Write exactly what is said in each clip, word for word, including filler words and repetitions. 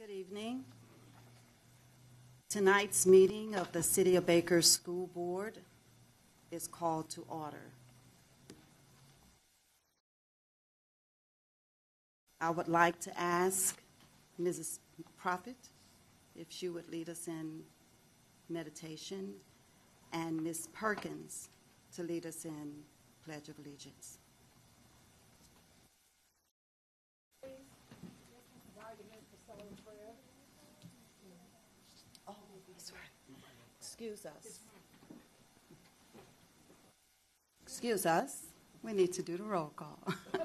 Good evening. Tonight's meeting of the City of Baker School Board is called to order. I would like to ask Missus Prophet if she would lead us in meditation, and Miz Perkins to lead us in Pledge of Allegiance. Oh, that's right. Excuse us. Excuse us. We need to do the roll call.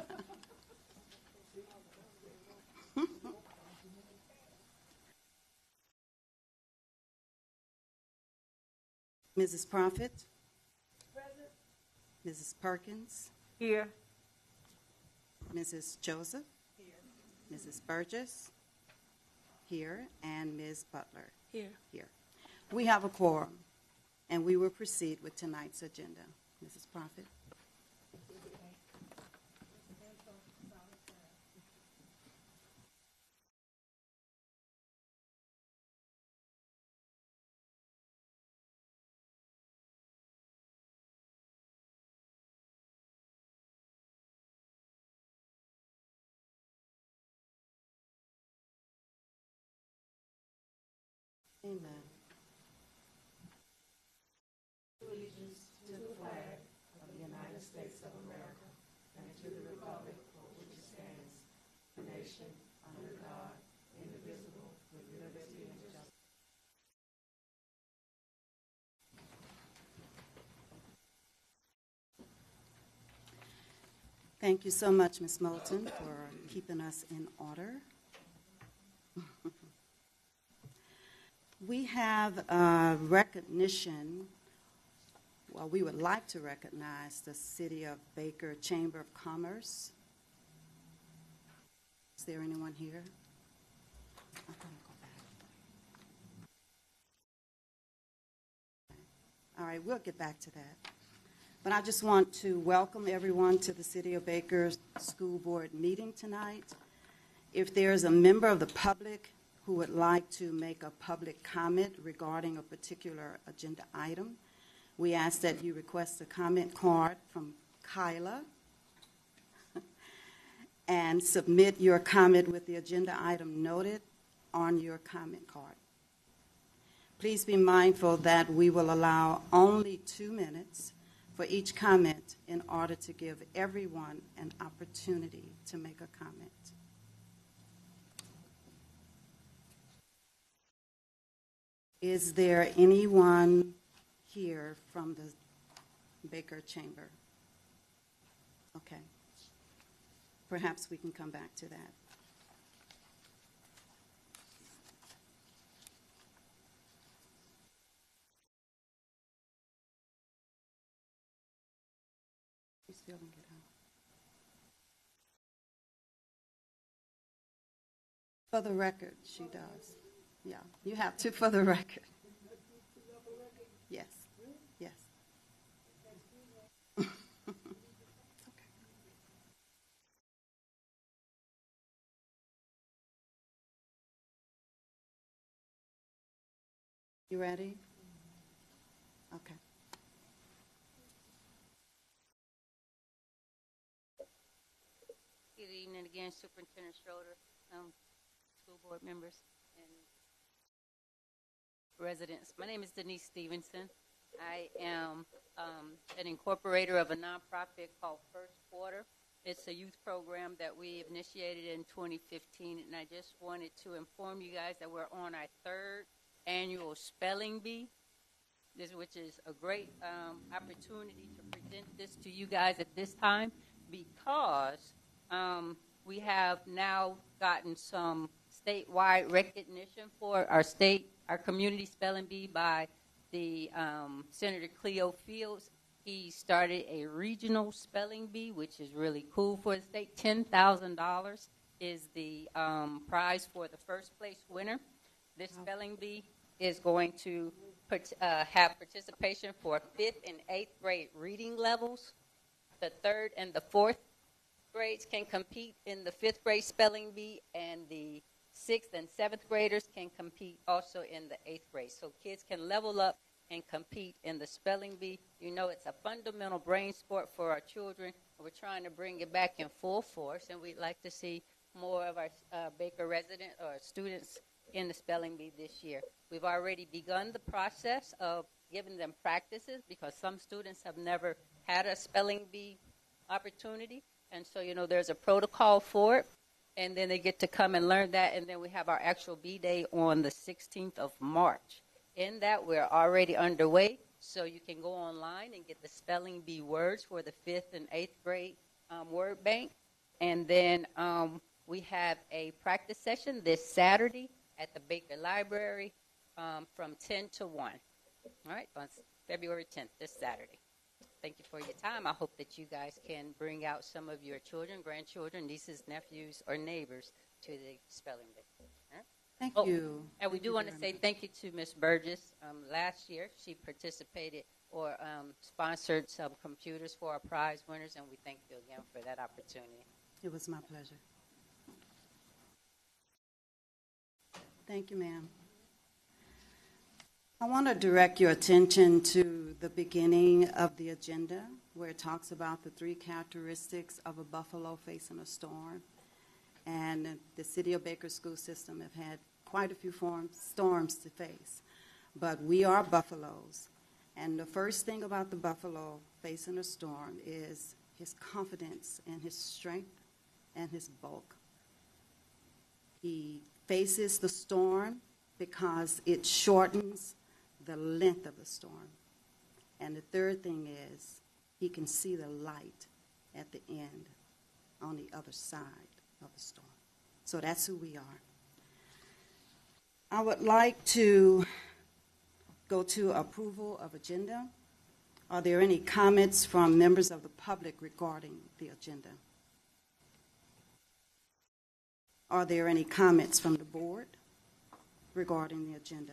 Missus Prophet? Present. Missus Perkins? Here. Missus Joseph? Here. Missus Burgess? Here. And Miz Butler? Here. Here. We have a quorum, and we will proceed with tonight's agenda. Missus Prophet? Amen. Allegiance to the flag of the United States of America and to the republic for which it stands, a nation under God, indivisible, with liberty and justice. Thank you so much, Miz Moulton, for keeping us in order. We have a recognition, well, we would like to recognize the City of Baker Chamber of Commerce. Is there anyone here? I'm going to go back. All right, we'll get back to that. But I just want to welcome everyone to the City of Baker School Board meeting tonight. If there's a member of the public who would like to make a public comment regarding a particular agenda item, we ask that you request a comment card from Kyla and submit your comment with the agenda item noted on your comment card. Please be mindful that we will allow only two minutes for each comment in order to give everyone an opportunity to make a comment. Is there anyone here from the Baker Chamber? Okay. Perhaps we can come back to that. You still don't get out. For the record, she does. Yeah, you have to for the record. Yes, yes. Okay. You ready? Okay. Good evening again, Superintendent Schroeder, um, school board members, and residents. My name is Denise Stevenson. I am um, an incorporator of a nonprofit called First Quarter. It's a youth program that we initiated in twenty fifteen, and I just wanted to inform you guys that we're on our third annual spelling bee, this, which is a great um, opportunity to present this to you guys at this time because um, we have now gotten some statewide recognition for our state, our community spelling bee by the um, Senator Cleo Fields. He started a regional spelling bee, which is really cool for the state. ten thousand dollars is the um, prize for the first place winner. This spelling bee is going to put, uh, have participation for fifth and eighth grade reading levels. The third and the fourth grades can compete in the fifth grade spelling bee, and the sixth and seventh graders can compete also in the eighth grade. So kids can level up and compete in the spelling bee. You know, it's a fundamental brain sport for our children. We're trying to bring it back in full force, and we'd like to see more of our uh, Baker resident or students in the spelling bee this year. We've already begun the process of giving them practices because some students have never had a spelling bee opportunity. And so, you know, there's a protocol for it. And then they get to come and learn that. And then we have our actual bee day on the sixteenth of March. In that, we're already underway. So you can go online and get the spelling bee words for the fifth and eighth grade um, word bank. And then um, we have a practice session this Saturday at the Baker Library um, from ten to one. All right, on February tenth, this Saturday. Thank you for your time. I hope that you guys can bring out some of your children, grandchildren, nieces, nephews, or neighbors to the spelling bee. All right? Thank Oh, you. And we Thank do you want to very say much. thank you to Miss Burgess. Um, last year, she participated or um, sponsored some computers for our prize winners, and we thank you again for that opportunity. It was my pleasure. Thank you, ma'am. I want to direct your attention to the beginning of the agenda where it talks about the three characteristics of a buffalo facing a storm. And the City of Baker school system have had quite a few forms, storms to face. But we are buffaloes. And the first thing about the buffalo facing a storm is his confidence and his strength and his bulk. He faces the storm because it shortens the length of the storm. And the third thing is he can see the light at the end on the other side of the storm. So that's who we are. I would like to go to approval of agenda. Are there any comments from members of the public regarding the agenda? Are there any comments from the board regarding the agenda?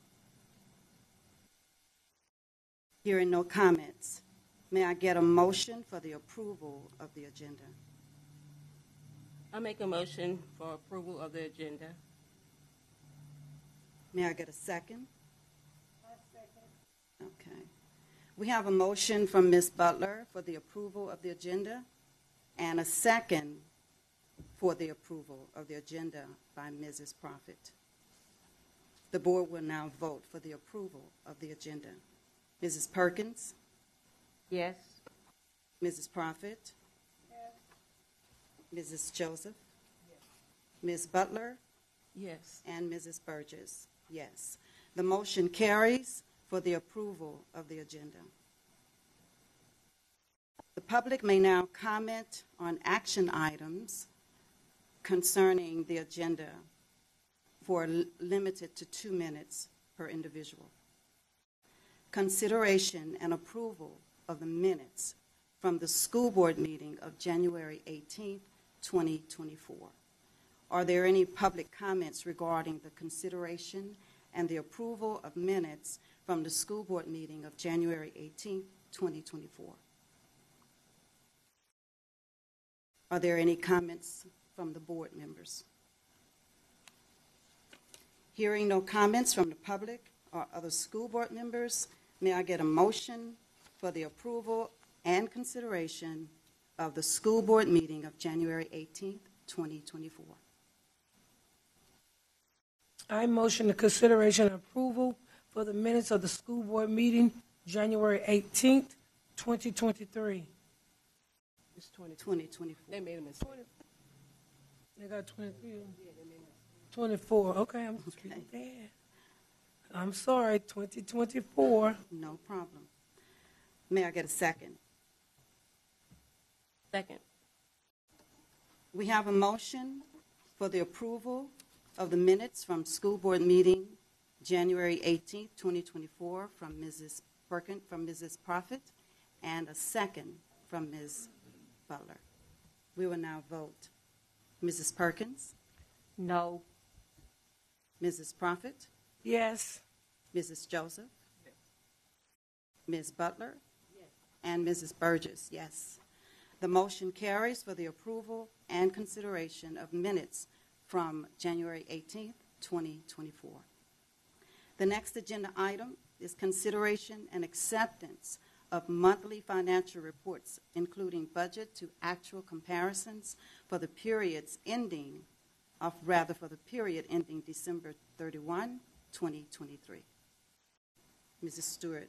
Hearing no comments, may I get a motion for the approval of the agenda? I make a motion for approval of the agenda. May I get a second? I second. Okay. We have a motion from Miz Butler for the approval of the agenda and a second for the approval of the agenda by Missus Prophet. The board will now vote for the approval of the agenda. Missus Perkins? Yes. Missus Prophet? Yes. Missus Joseph? Yes. Miz Butler? Yes. And Missus Burgess? Yes. The motion carries for the approval of the agenda. The public may now comment on action items concerning the agenda for l- limited to two minutes per individual. Consideration and approval of the minutes from the school board meeting of January eighteenth, twenty twenty-four. Are there any public comments regarding the consideration and the approval of minutes from the school board meeting of January eighteenth, twenty twenty-four? Are there any comments from the board members? Hearing no comments from the public or other school board members, may I get a motion for the approval and consideration of the school board meeting of January eighteenth, twenty twenty-four? I motion the consideration and approval for the minutes of the school board meeting, January eighteenth, twenty twenty-three. It's twenty. twenty twenty-four. They made a mistake. They got twenty-three. twenty-four. Okay, I'm Okay. there. I'm sorry, twenty twenty-four. No problem. May I get a second? Second. We have a motion for the approval of the minutes from school board meeting January eighteenth, twenty twenty-four from Missus Perkins, from Missus Prophet, and a second from Miz Butler. We will now vote. Missus Perkins? No. Missus Prophet? Yes. Missus Joseph? Miz Butler? And Missus Burgess, yes. The motion carries for the approval and consideration of minutes from January eighteenth, twenty twenty-four. The next agenda item is consideration and acceptance of monthly financial reports, including budget to actual comparisons for the periods ending, of rather for the period ending December thirty-first, twenty twenty-three. Missus Stewart.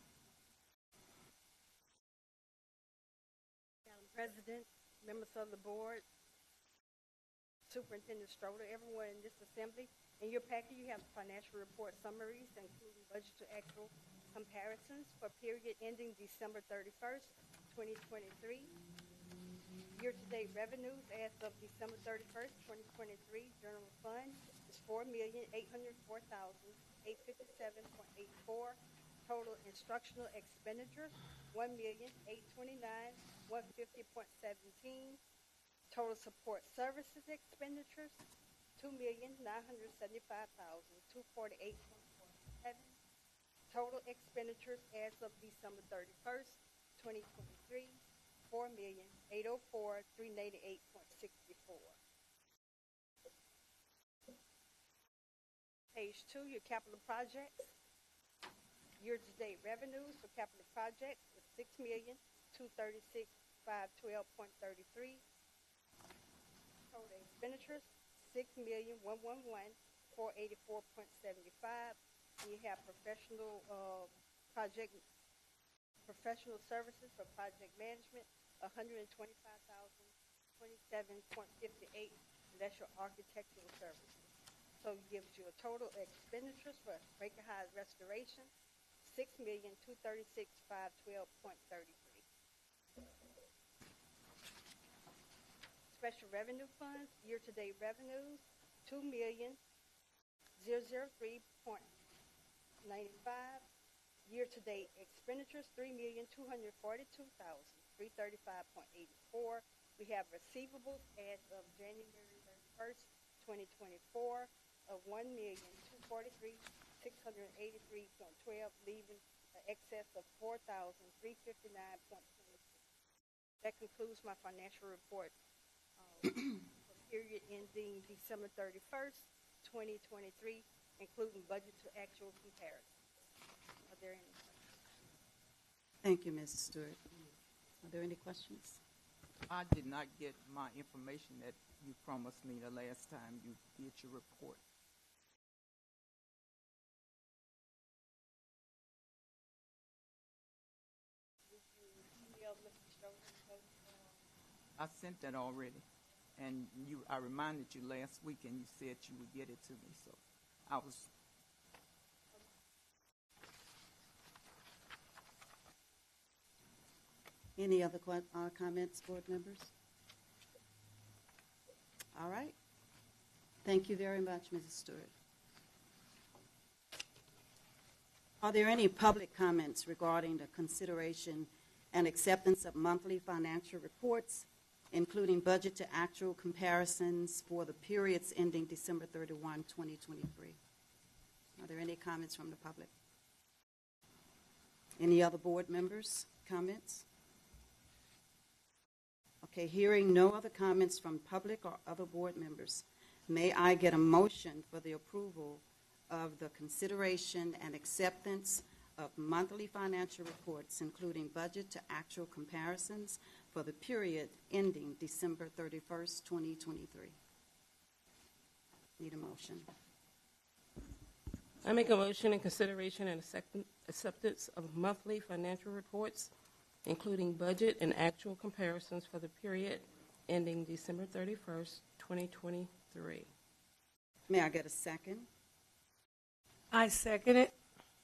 Madam President, members of the board, Superintendent Stroder, everyone in this assembly. In your packet, you have financial report summaries, including budget to actual comparisons for period ending December thirty-first, twenty twenty-three. Year-to-date revenues as of December thirty-first, twenty twenty-three, general fund is four million eight hundred four thousand eight hundred fifty-seven point eight four. Total instructional expenditures, one million eight hundred twenty-nine thousand one hundred fifty point one seven. Total support services expenditures, two million nine hundred seventy-five thousand two hundred forty-eight point four seven. Total expenditures as of December thirty-first, twenty twenty-three, four million eight hundred four thousand three hundred eighty-eight point six four. Page two, your capital projects. Year-to-date revenues for capital projects is six million two hundred thirty-six thousand five hundred twelve point three three. Total expenditures, six million one hundred eleven thousand four hundred eighty-four point seven five. And you have professional uh, project professional services for project management, one hundred twenty-five thousand twenty-seven point five eight. And that's your architectural services. So it gives you a total expenditures for Baker High restoration, six million two hundred thirty-six thousand five hundred twelve point three three. Special revenue funds, year-to-date revenues, two million three point nine five. Year-to-date expenditures, three million two hundred forty-two thousand three hundred thirty-five point eight four. We have receivables as of January thirty-first, twenty twenty-four of one million two hundred forty-three thousand six hundred eighty-three point one two, leaving an excess of four thousand three hundred fifty-nine point two six. That concludes my financial report um, for period ending December thirty-first, twenty twenty-three, including budget to actual comparison. Are there any questions? Thank you, Missus Stewart. Are there any questions? I did not get my information that you promised me the last time you did your report. Did you email Mister Stroder? I sent that already, and you. I reminded you last week, and you said you would get it to me. So, I was. Any other que- uh, comments, board members? All right. Thank you very much, Missus Stewart. Are there any public comments regarding the consideration and acceptance of monthly financial reports, including budget to actual comparisons for the periods ending December thirty-first, twenty twenty-three? Are there any comments from the public? Any other board members' comments? Okay, hearing no other comments from public or other board members, may I get a motion for the approval of the consideration and acceptance of monthly financial reports, including budget to actual comparisons for the period ending December thirty-first, twenty twenty-three? Need a motion. I make a motion in consideration and accept- acceptance of monthly financial reports, including budget and actual comparisons for the period ending December thirty-first, twenty twenty-three. May I get a second? I second it.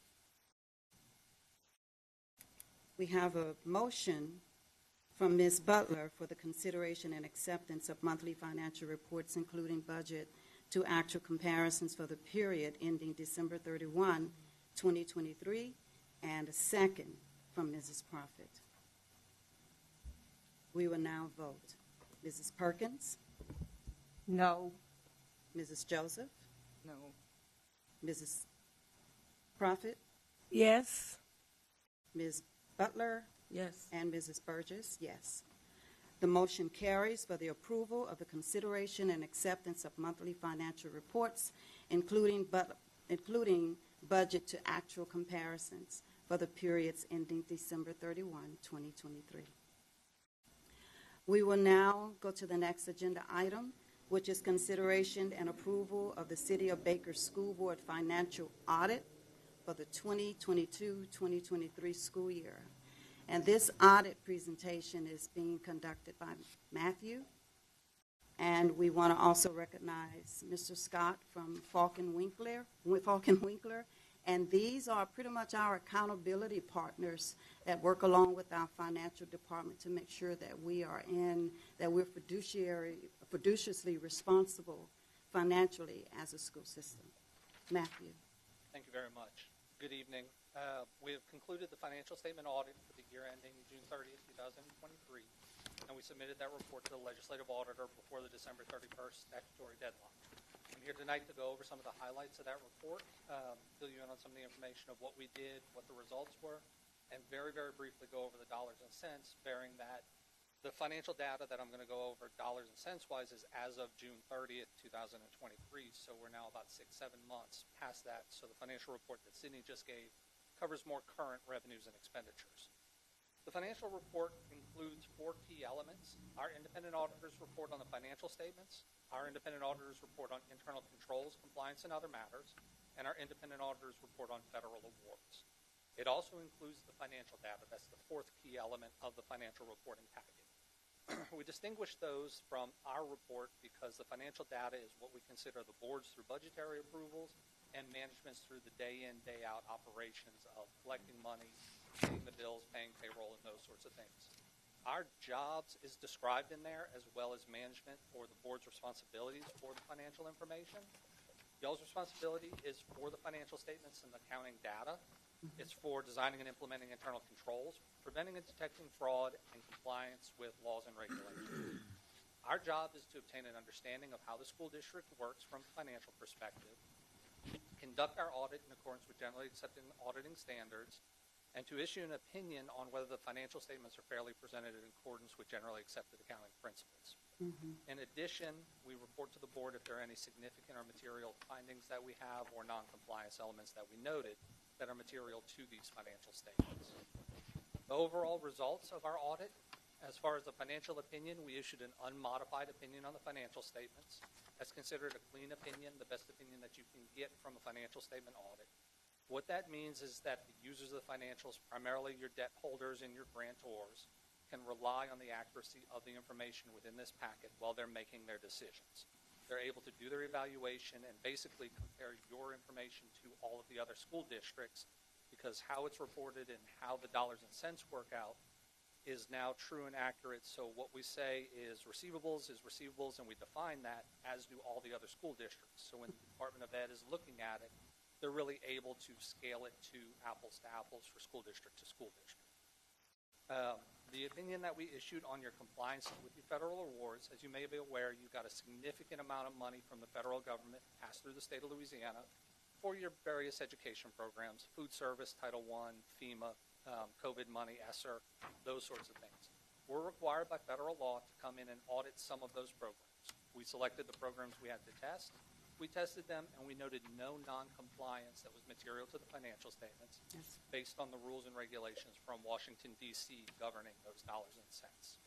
We have a motion from Miz Butler for the consideration and acceptance of monthly financial reports, including budget to actual comparisons for the period ending December thirty-first, twenty twenty-three, and a second from Missus Prophet. We will now vote. Missus Perkins? No. Missus Joseph? No. Missus Prophet? Yes. Miz Butler? Yes. And Missus Burgess? Yes. The motion carries for the approval of the consideration and acceptance of monthly financial reports, including, but, including budget to actual comparisons for the periods ending December thirty-first, twenty twenty-three. We will now go to the next agenda item, which is consideration and approval of the City of Baker School Board financial audit for the twenty twenty-two twenty twenty-three school year. And this audit presentation is being conducted by Matthew. And we want to also recognize Mister Scott from Falcon Winkler, Falcon Winkler. And these are pretty much our accountability partners that work along with our financial department to make sure that we are in, that we're fiduciary, fiduciously responsible financially as a school system. Matthew. Thank you very much. Good evening. Uh, we have concluded the financial statement audit for the year ending June thirtieth, twenty twenty-three, and we submitted that report to the legislative auditor before the December thirty-first statutory deadline. I'm here tonight to go over some of the highlights of that report, um, fill you in on some of the information of what we did, what the results were, and very, very briefly go over the dollars and cents, bearing that the financial data that I'm going to go over dollars and cents wise is as of June thirtieth, twenty twenty-three, so we're now about six, seven months past that. So the financial report that Sydney just gave covers more current revenues and expenditures. The financial report includes four key elements: our independent auditor's report on the financial statements, our independent auditor's report on internal controls, compliance, and other matters, and our independent auditor's report on federal awards. It also includes the financial data. That's the fourth key element of the financial reporting package. We distinguish those from our report because the financial data is what we consider the boards through budgetary approvals and management's through the day-in, day-out operations of collecting money, paying the bills, paying payroll, and those sorts of things. Our jobs is described in there, as well as management or the board's responsibilities for the financial information. Y'all's responsibility is for the financial statements and accounting data. It's for designing and implementing internal controls, preventing and detecting fraud, and compliance with laws and regulations. Our job is to obtain an understanding of how the school district works from a financial perspective, conduct our audit in accordance with generally accepted auditing standards, and to issue an opinion on whether the financial statements are fairly presented in accordance with generally accepted accounting principles. Mm-hmm. In addition, we report to the board if there are any significant or material findings that we have or non-compliance elements that we noted that are material to these financial statements. The overall results of our audit, as far as the financial opinion, we issued an unmodified opinion on the financial statements. That's considered a clean opinion, the best opinion that you can get from a financial statement audit. What that means is that the users of the financials, primarily your debt holders and your grantors, can rely on the accuracy of the information within this packet while they're making their decisions. They're able to do their evaluation and basically compare your information to all of the other school districts, because how it's reported and how the dollars and cents work out is now true and accurate. So what we say is receivables is receivables, and we define that, as do all the other school districts. So when the Department of Ed is looking at it, they're really able to scale it to apples to apples for school district to school district. Um, the opinion that we issued on your compliance with your federal awards, as you may be aware, you got a significant amount of money from the federal government passed through the state of Louisiana for your various education programs, food service, Title one, FEMA, um, COVID money, ESSER, those sorts of things. We're required by federal law to come in and audit some of those programs. We selected the programs we had to test. We tested them, and we noted no non-compliance that was material to the financial statements yes. based on the rules and regulations from Washington, D C governing those dollars and cents.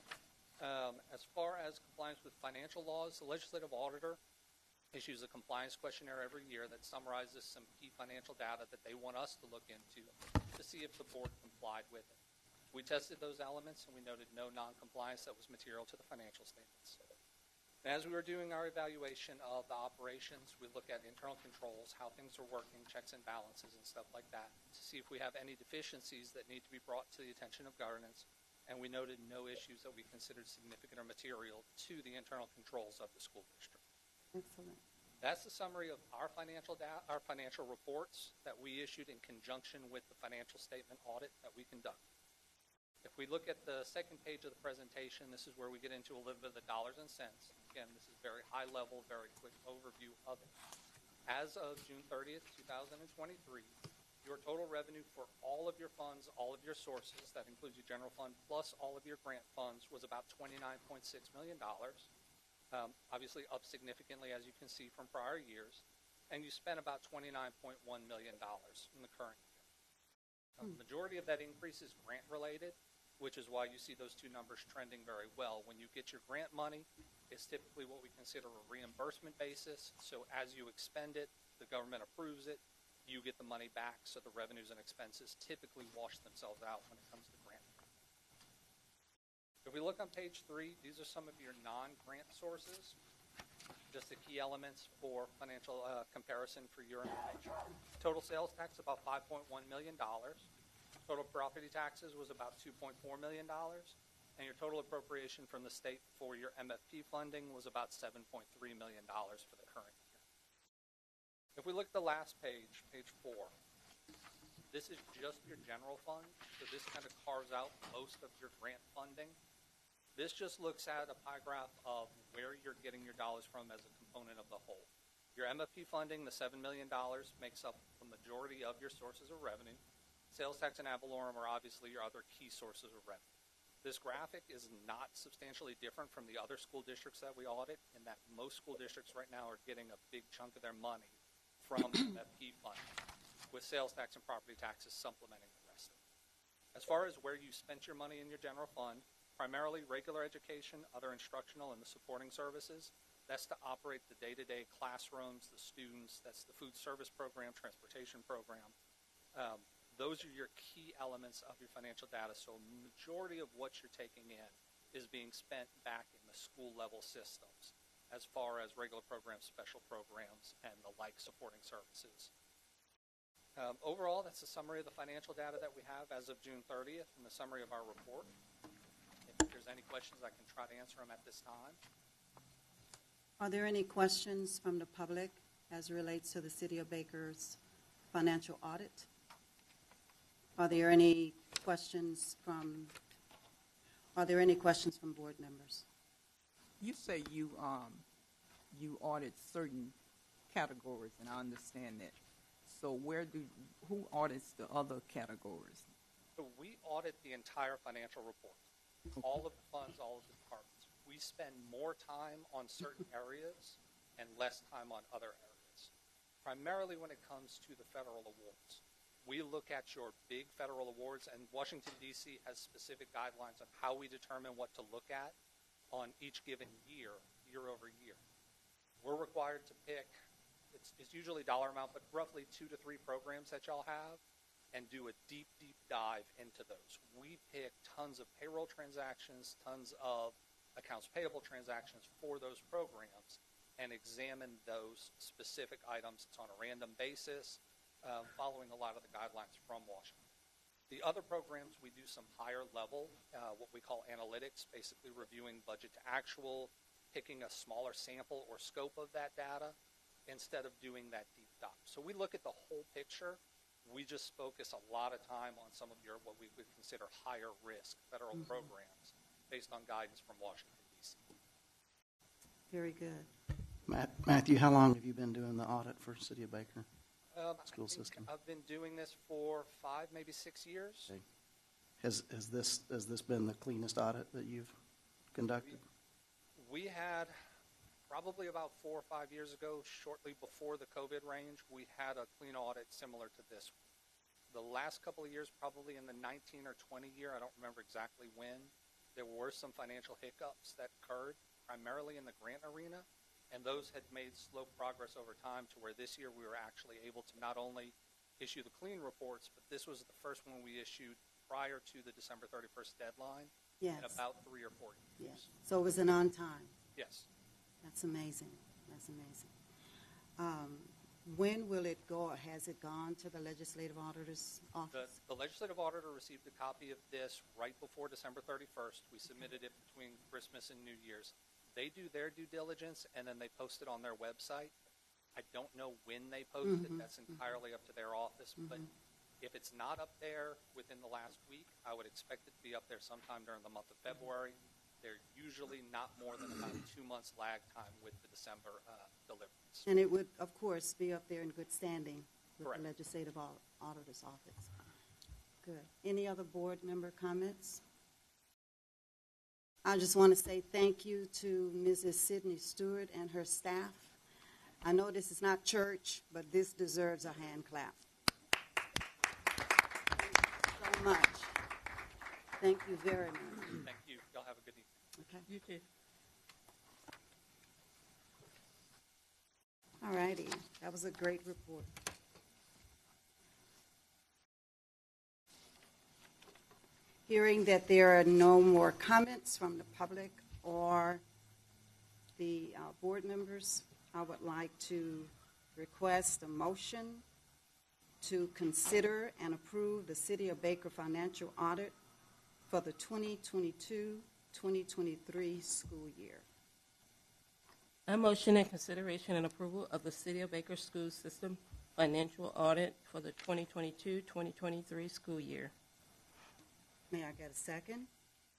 Um, as far as compliance with financial laws, the legislative auditor issues a compliance questionnaire every year that summarizes some key financial data that they want us to look into to see if the board complied with it. We tested those elements, and we noted no non-compliance that was material to the financial statements. As we were doing our evaluation of the operations, we look at internal controls, how things are working, checks and balances and stuff like that, to see if we have any deficiencies that need to be brought to the attention of governance, and we noted no issues that we considered significant or material to the internal controls of the school district. Excellent. That's the summary of our financial da- our financial reports that we issued in conjunction with the financial statement audit that we conducted. If we look at the second page of the presentation, this is where we get into a little bit of the dollars and cents. Again, this is very high level, very quick overview of it. As of June thirtieth, twenty twenty-three, your total revenue for all of your funds, all of your sources, that includes your general fund, plus all of your grant funds, was about twenty-nine point six million dollars. Um, obviously up significantly, as you can see from prior years. And you spent about twenty-nine point one million dollars in the current year. Uh, the majority of that increase is grant-related, which is why you see those two numbers trending very well. When you get your grant money, it's typically what we consider a reimbursement basis. So as you expend it, the government approves it, you get the money back, so the revenues and expenses typically wash themselves out when it comes to grant. If we look on page three, these are some of your non-grant sources, just the key elements for financial uh, comparison for your information. Total sales tax, about five point one million dollars. Total property taxes was about two point four million dollars, and your total appropriation from the state for your M F P funding was about seven point three million dollars for the current year. If we look at the last page, page four, this is just your general fund, so this kind of carves out most of your grant funding. This just looks at a pie graph of where you're getting your dollars from as a component of the whole. Your M F P funding, the seven million dollars, makes up the majority of your sources of revenue. Sales tax and ad valorem are obviously your other key sources of revenue. This graphic is not substantially different from the other school districts that we audit, in that most school districts right now are getting a big chunk of their money from M F P funding, with sales tax and property taxes supplementing the rest of it. As far as where you spent your money in your general fund, primarily regular education, other instructional, and the supporting services. That's to operate the day-to-day classrooms, the students. That's the food service program, transportation program. Um, Those are your key elements of your financial data. So the majority of what you're taking in is being spent back in the school level systems as far as regular programs, special programs, and the like supporting services. Um, overall, that's a summary of the financial data that we have as of June thirtieth and the summary of our report. If there's any questions, I can try to answer them at this time. Are there any questions from the public as it relates to the City of Baker's financial audit? Are there any questions from, are there any questions from board members? You say you um, you audit certain categories, and I understand that. So where do who audits the other categories? So we audit the entire financial report, all of the funds, all of the departments. We spend more time on certain areas and less time on other areas, primarily when it comes to the federal awards. We look at your big federal awards, and Washington, D C has specific guidelines on how we determine what to look at on each given year, year over year. We're required to pick, it's, it's usually dollar amount, but roughly two to three programs that y'all have, and do a deep, deep dive into those. We pick tons of payroll transactions, tons of accounts payable transactions for those programs, and examine those specific items. It's on a random basis. Uh, following a lot of the guidelines from Washington. The other programs, we do some higher level, uh, what we call analytics, basically reviewing budget to actual, picking a smaller sample or scope of that data instead of doing that deep dive. So we look at the whole picture. We just focus a lot of time on some of your, what we would consider higher risk federal mm-hmm. programs based on guidance from Washington, D C. Very good. Matt, Matthew, how long have you been doing the audit for City of Baker? Um, School I think system. I've been doing this for five, maybe six years. Okay. Has has this has this been the cleanest audit that you've conducted? We, we had probably about four or five years ago, shortly before the COVID range, we had a clean audit similar to this one. The last couple of years, probably in the nineteen or twenty year, I don't remember exactly when, there were some financial hiccups that occurred, primarily in the grant arena. And those had made slow progress over time to where this year we were actually able to not only issue the clean reports, but this was the first one we issued prior to the December thirty-first deadline yes. in about three or four years. Yes. So it was an on time. Yes. That's amazing. That's amazing. Um, when will it go, or has it gone to the Legislative Auditor's Office? The, the Legislative Auditor received a copy of this right before December thirty-first. We submitted it between Christmas and New Year's. They do their due diligence, and then they post it on their website. I don't know when they post mm-hmm. it. That's entirely mm-hmm. up to their office. Mm-hmm. But if it's not up there within the last week, I would expect it to be up there sometime during the month of February. They're usually not more than about two months lag time with the December uh, deliveries. And it would, of course, be up there in good standing with Correct. the Legislative Au- Auditor's Office. Good. Any other board member comments? I just want to say thank you to Missus Sydney Stewart and her staff. I know this is not church, but this deserves a hand clap. So much. Thank you very much. Thank you. Y'all have a good evening. Okay. You too. All righty. That was a great report. Hearing that there are no more comments from the public or the uh, board members, I would like to request a motion to consider and approve the City of Baker financial audit for the twenty twenty-two twenty twenty-three school year. I motion in consideration and approval of the City of Baker School System financial audit for the twenty twenty-two twenty twenty-three school year. May I get a second?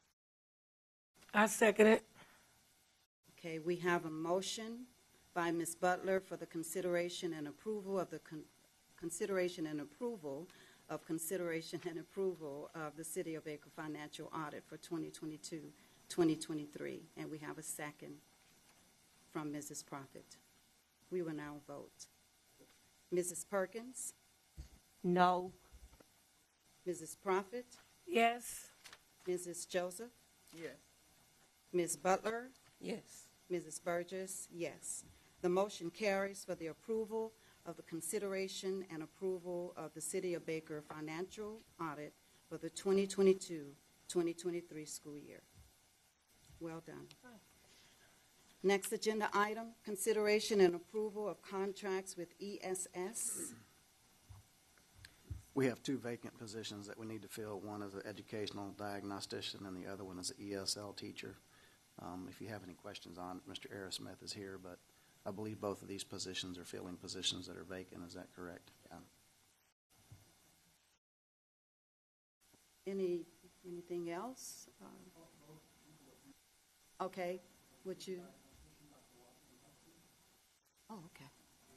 I second it. Okay, we have a motion by Miz Butler for the consideration and approval of the con- consideration and approval of consideration and approval of the City of Baker financial audit for twenty twenty-two twenty twenty-three. And we have a second from Missus Prophet. We will now vote. Missus Perkins? No. Missus Prophet? Yes. Missus Joseph? Yes. Miz Butler? Yes. Missus Burgess, yes. The motion carries for the approval of the consideration and approval of the City of Baker financial audit for the twenty twenty-two twenty twenty-three school year. Well done. Next agenda item, consideration and approval of contracts with E S S. We have two vacant positions that we need to fill. One is an educational diagnostician, and the other one is an E S L teacher. Um, if you have any questions on it, Mister Arrowsmith is here, but I believe both of these positions are filling positions that are vacant. Is that correct? Yeah. Any, anything else? Uh, Okay, would you? Oh, okay.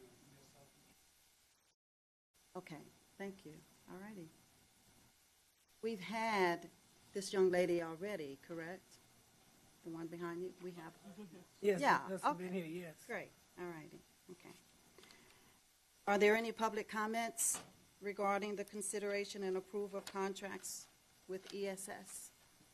Okay, thank you. All righty. We've had this young lady already, correct? The one behind you? We have? Yes. Yeah, That's okay. been here, yes. Great, all righty, okay. Are there any public comments regarding the consideration and approval of contracts with E S S?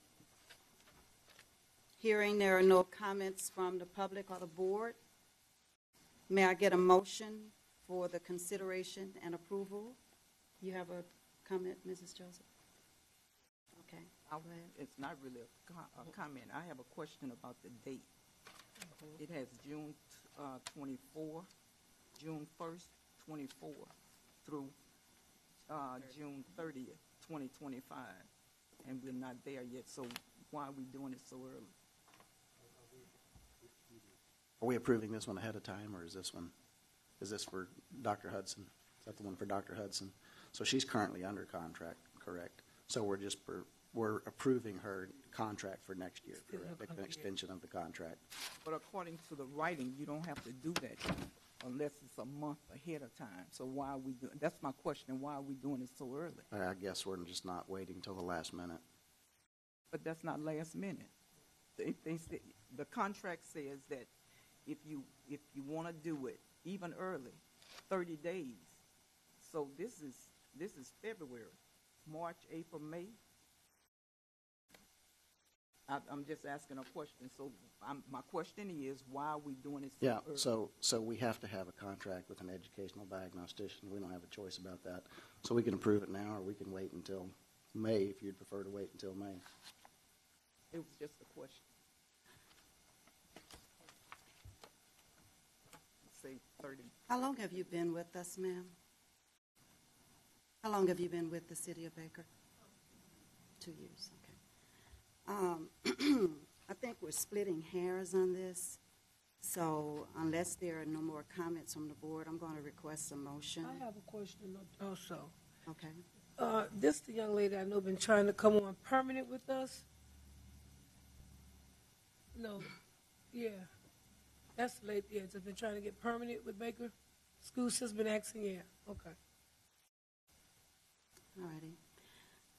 Hearing there are no comments from the public or the board, may I get a motion for the consideration and approval? You have a comment, Missus Joseph? Okay, I- go ahead. It's not really a, co- a comment. I have a question about the date. It has June uh, twenty-four, June first, twenty-four, through uh, June thirtieth, twenty twenty-five, and we're not there yet. So why are we doing it so early? Are we approving this one ahead of time, or is this one, is this for Doctor Hudson? Is that the one for Doctor Hudson? So she's currently under contract, correct? So we're just, per- we're approving her contract for next year, Extend correct? her An contract. extension of the contract. But according to the writing, you don't have to do that unless it's a month ahead of time. So why are we doing, that's my question, why are we doing it so early? I guess we're just not waiting till the last minute. But that's not last minute. They, they say, the contract says that if you, if you want to do it even early, thirty days. So this is, this is February, March, April, May. I, I'm just asking a question. So I'm, my question is, why are we doing it so Yeah, early? so, so we have to have a contract with an educational diagnostician. We don't have a choice about that. So we can approve it now, or we can wait until May, if you'd prefer to wait until May. It was just a question. Say thirty. How long have you been with us, ma'am? How long have you been with the City of Baker? Two years, okay. Um, I think we're splitting hairs on this, so unless there are no more comments from the board, I'm going to request a motion. I have a question also. Okay. Uh, this the young lady I know been trying to come on permanent with us. No, yeah, that's the lady. Yeah, just been trying to get permanent with Baker. School system been asking. Yeah, okay.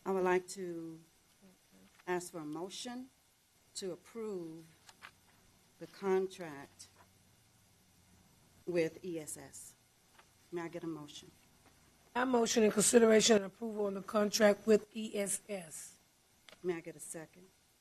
I would like to ask for a motion to approve the contract with E S S. May I get a motion? I motion in consideration and approval on the contract with E S S. May I get a second?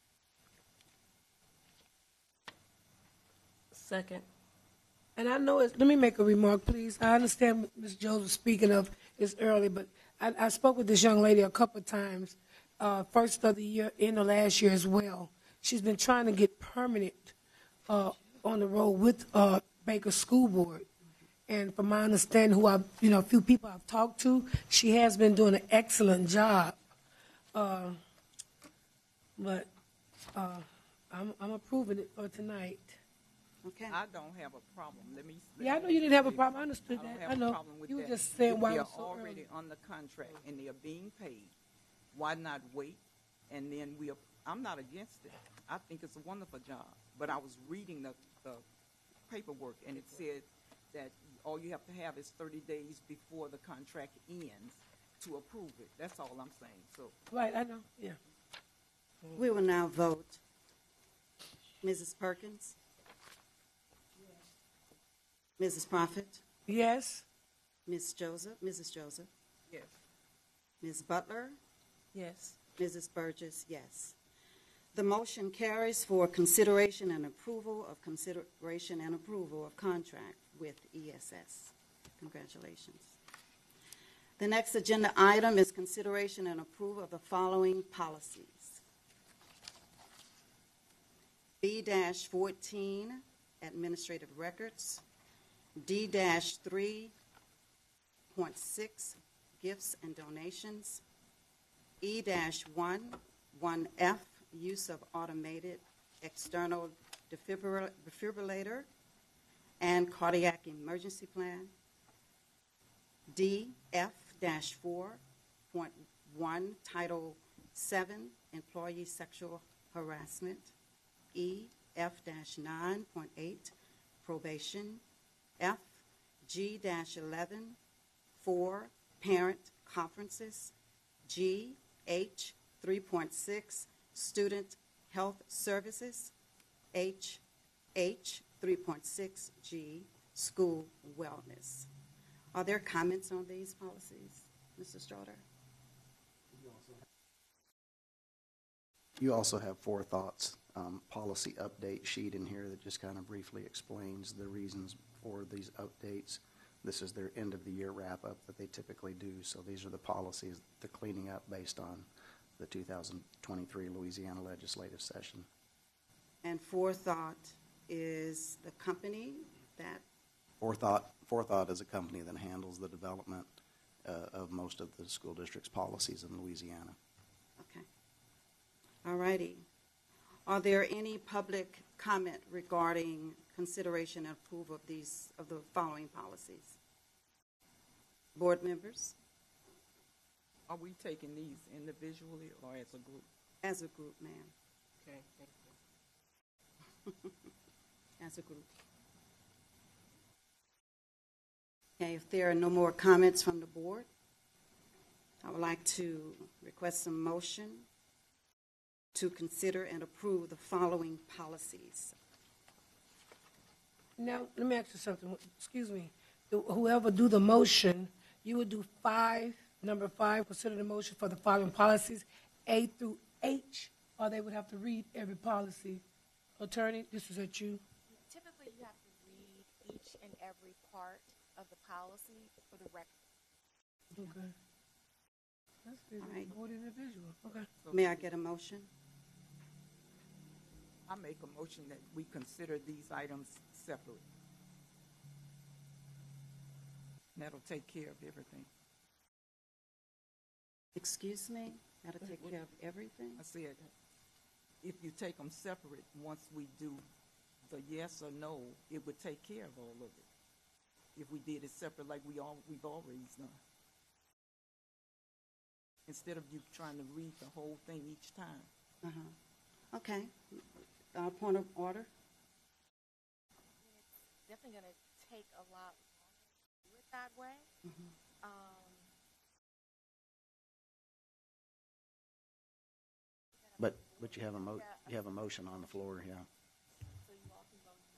Second. And I know, it's, let me make a remark, please. I understand what Miz Joseph speaking of is early, but I, I spoke with this young lady a couple of times, uh, first of the year, end of last year as well. She's been trying to get permanent uh, on the road with uh, Baker School Board. And from my understanding, who I, you know, a few people I've talked to, she has been doing an excellent job. Uh, but uh, I'm, I'm approving it for tonight. Okay. I don't have a problem. Let me. Yeah, I know you didn't have a problem. I understood I don't that. have I a know. problem with You were that. just saying If why it they're was so already early. on the contract and they are being paid, why not wait? And then we, are, I'm not against it. I think it's a wonderful job. But I was reading the, the paperwork, and it said that all you have to have is thirty days before the contract ends to approve it. That's all I'm saying. So Right, I know, yeah. We will now vote. Missus Perkins? Missus Prophet? Yes? Miz Joseph? Missus Joseph? yes. Miz Butler? Yes. Missus Burgess, yes. The motion carries for consideration and approval of consideration and approval of contract with E S S. Congratulations. The next agenda item is consideration and approval of the following policies. B fourteen, administrative records. D three point six, gifts and donations. E one, one F, use of automated external defibril- defibrillator and cardiac emergency plan. D F four point one, Title seven, employee sexual harassment. E F nine point eight, probation. F G eleven, four, parent conferences. G H three point six, student health services. H H three point six G, school wellness. Are there comments on these policies, Mister Stroder? You also have four thoughts, um, policy update sheet in here that just kind of briefly explains the reasons for these updates. This is their end of the year wrap up that they typically do. So these are the policies they're cleaning up based on the two thousand twenty-three Louisiana legislative session. And forethought is the company that, Forethought, Forethought is a company that handles the development uh, of most of the school district's policies in Louisiana. okay. All righty. Are there any public comment regarding consideration and approval of these, of the following policies? Board members, Are we taking these individually or as a group? as a group, ma'am, Okay, thank you. as a group. Okay, if there are no more comments from the board, I would like to request a motion to consider and approve the following policies. Now, let me ask you something. Excuse me. Whoever do the motion, you would do five, number five, consider the motion for the following policies, A through H, or they would have to read every policy. Attorney, this is at you. Typically, you have to read each and every part of the policy for the record. Okay. That's the All right. board individual. Okay. So May I get a motion? I make a motion that we consider these items separate. That'll take care of everything. Excuse me? That'll take care of everything? I said, if you take them separate, once we do the yes or no, it would take care of all of it. If we did it separate like we all, we've always done. Instead of you trying to read the whole thing each time. Uh-huh. Okay. Uh, point of order? It's definitely going to take a lot longer to do it that way. Mhm. Um, But, but you have a mo, you have a motion on the floor, yeah. So you all can vote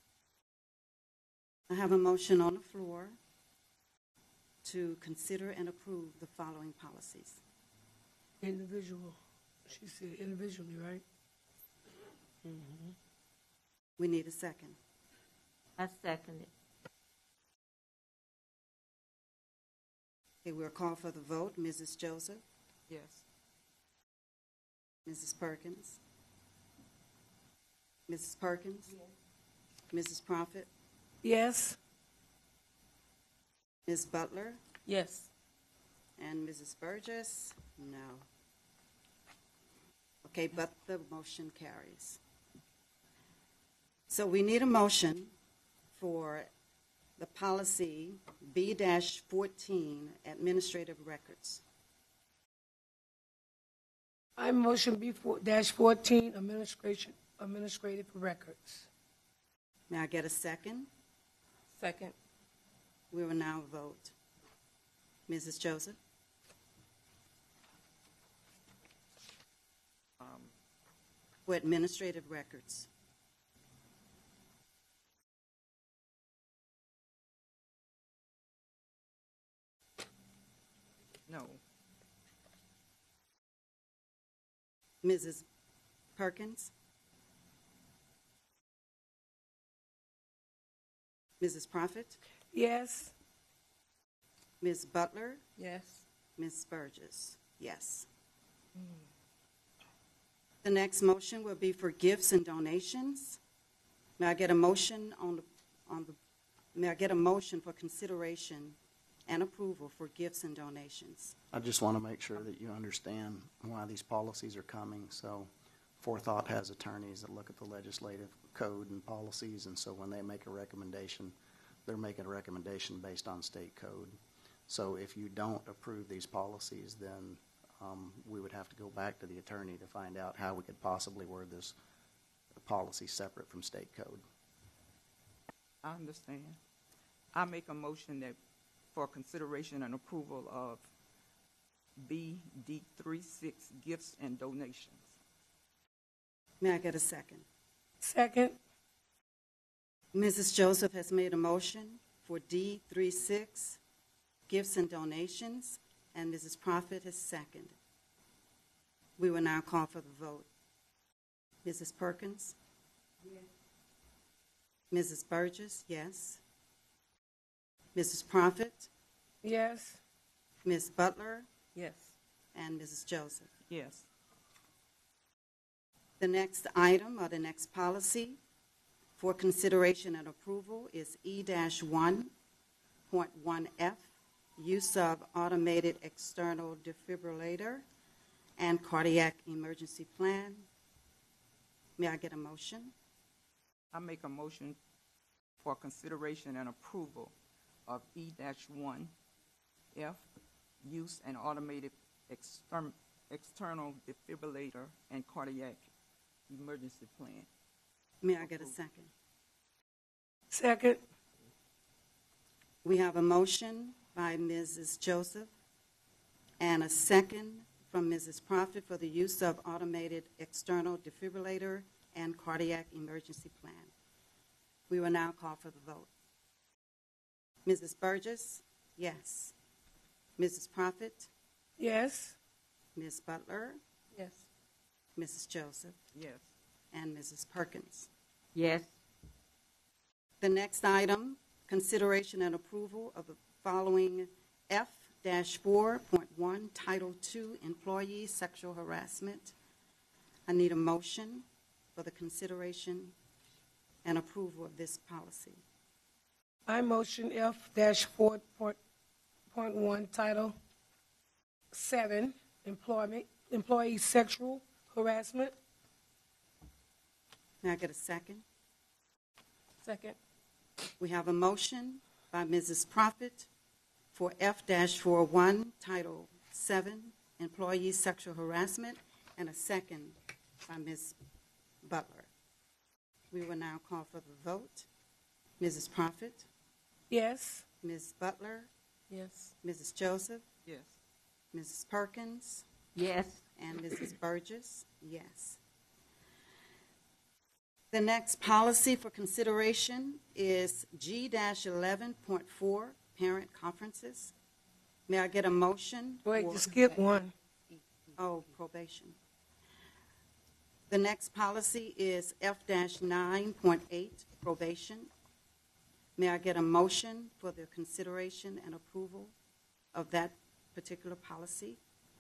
I on have a motion on the floor to consider and approve the following policies. Individual. She said individually, right? Mm-hmm. We need a second. I second it. Okay, we'll call for the vote. Missus Joseph, Yes. Missus Perkins, Missus Perkins, Missus Prophet, Yes. Miz Butler, Yes. and Missus Burgess, no. Okay, but the motion carries. So we need a motion for the policy B fourteen, administrative records. I motion B dash fourteen, administration, administrative records. May I get a second? Second. We will now vote. Missus Joseph, Um, for administrative records. no. Missus Perkins, Missus Prophet, Yes. Miz Butler, Yes. Miz Burgess, yes. The next motion will be for gifts and donations. May I get a motion on the, on the, may I get a motion for consideration and approval for gifts and donations? I just want to make sure that you understand why these policies are coming. So Forethought has attorneys that look at the legislative code and policies, and so when they make a recommendation, they're making a recommendation based on state code. So if you don't approve these policies, then um, we would have to go back to the attorney to find out how we could possibly word this policy separate from state code. I understand. I make a motion that for consideration and approval of B D thirty-six, gifts and donations. May I get a second? Second. Missus Joseph has made a motion for D thirty-six, gifts and donations, and Missus Prophet has seconded. We will now call for the vote. Missus Perkins? Yes. Missus Burgess, yes. Missus Prophet? Yes. Miz Butler? Yes. And Missus Joseph. Yes. The next item, or the next policy for consideration and approval is E one point one F, use of automated external defibrillator and cardiac emergency plan. May I get a motion? I make a motion for consideration and approval of E one F, use and automated extern- external defibrillator and cardiac emergency plan. May I get a second? Second. We have a motion by Missus Joseph and a second from Missus Prophet for the use of automated external defibrillator and cardiac emergency plan. We will now call for the vote. Missus Burgess, yes. Missus Prophet, Yes. Miz Butler, Yes. Missus Joseph, Yes. and Missus Perkins. Yes. The next item, consideration and approval of the following F four point one, Title two, Employee Sexual Harassment. I need a motion for the consideration and approval of this policy. I motion F dash four point one, Title seven, Employment, Employee Sexual Harassment. May I get a second? Second. We have a motion by Missus Prophet for F forty-one, Title seven, Employee Sexual Harassment, and a second by Miz Butler. We will now call for the vote. Missus Prophet, Yes. Miz Butler, Yes. Missus Joseph, Yes. Missus Perkins, Yes. And Missus Burgess, yes. The next policy for consideration is G eleven point four, parent conferences. May I get a motion? Wait, for- you skip one. Oh, probation. The next policy is F nine point eight, probation. May I get a motion for the consideration and approval of that particular policy?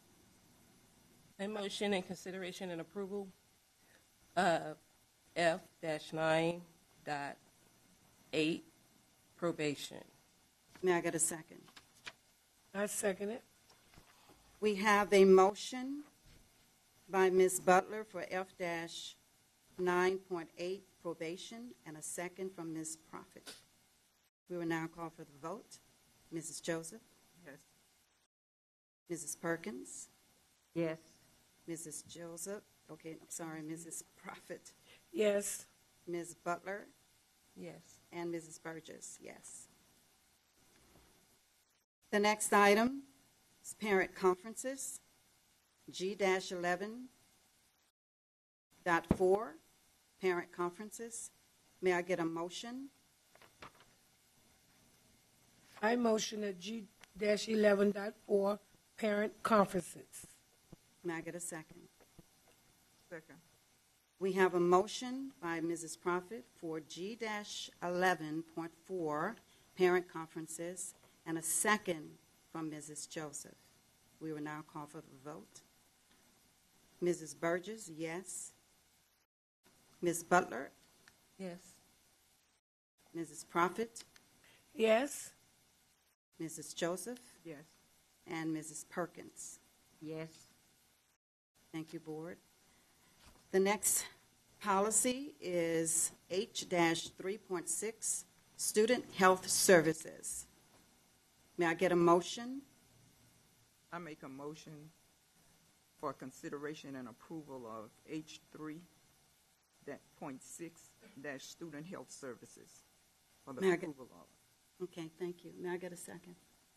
A motion and consideration and approval of F nine dot eight probation. May I get a second? I second it. We have a motion by Miz Butler for F nine point eight probation and a second from Miz Prophet. We will now call for the vote. Missus Joseph, Yes. Missus Perkins, Yes. Missus Joseph, okay, I'm sorry, Missus Prophet, Yes. Miz Butler, Yes. and Missus Burgess, yes. The next item is parent conferences, G eleven dot four, parent conferences. May I get a motion? I motion that G eleven dot four, parent conferences. May I get a second? Second. We have a motion by Missus Prophet for G eleven point four, parent conferences, and a second from Missus Joseph. We will now call for the vote. Missus Burgess, yes. Miz Butler, Yes. Missus Prophet, Yes. Missus Joseph, Yes. and Missus Perkins. Yes. Thank you, Board. The next policy is H three point six, Student Health Services. May I get a motion? I make a motion for consideration and approval of H three point six dash student health services for the May I get- approval of. Okay, thank you. May I get a second?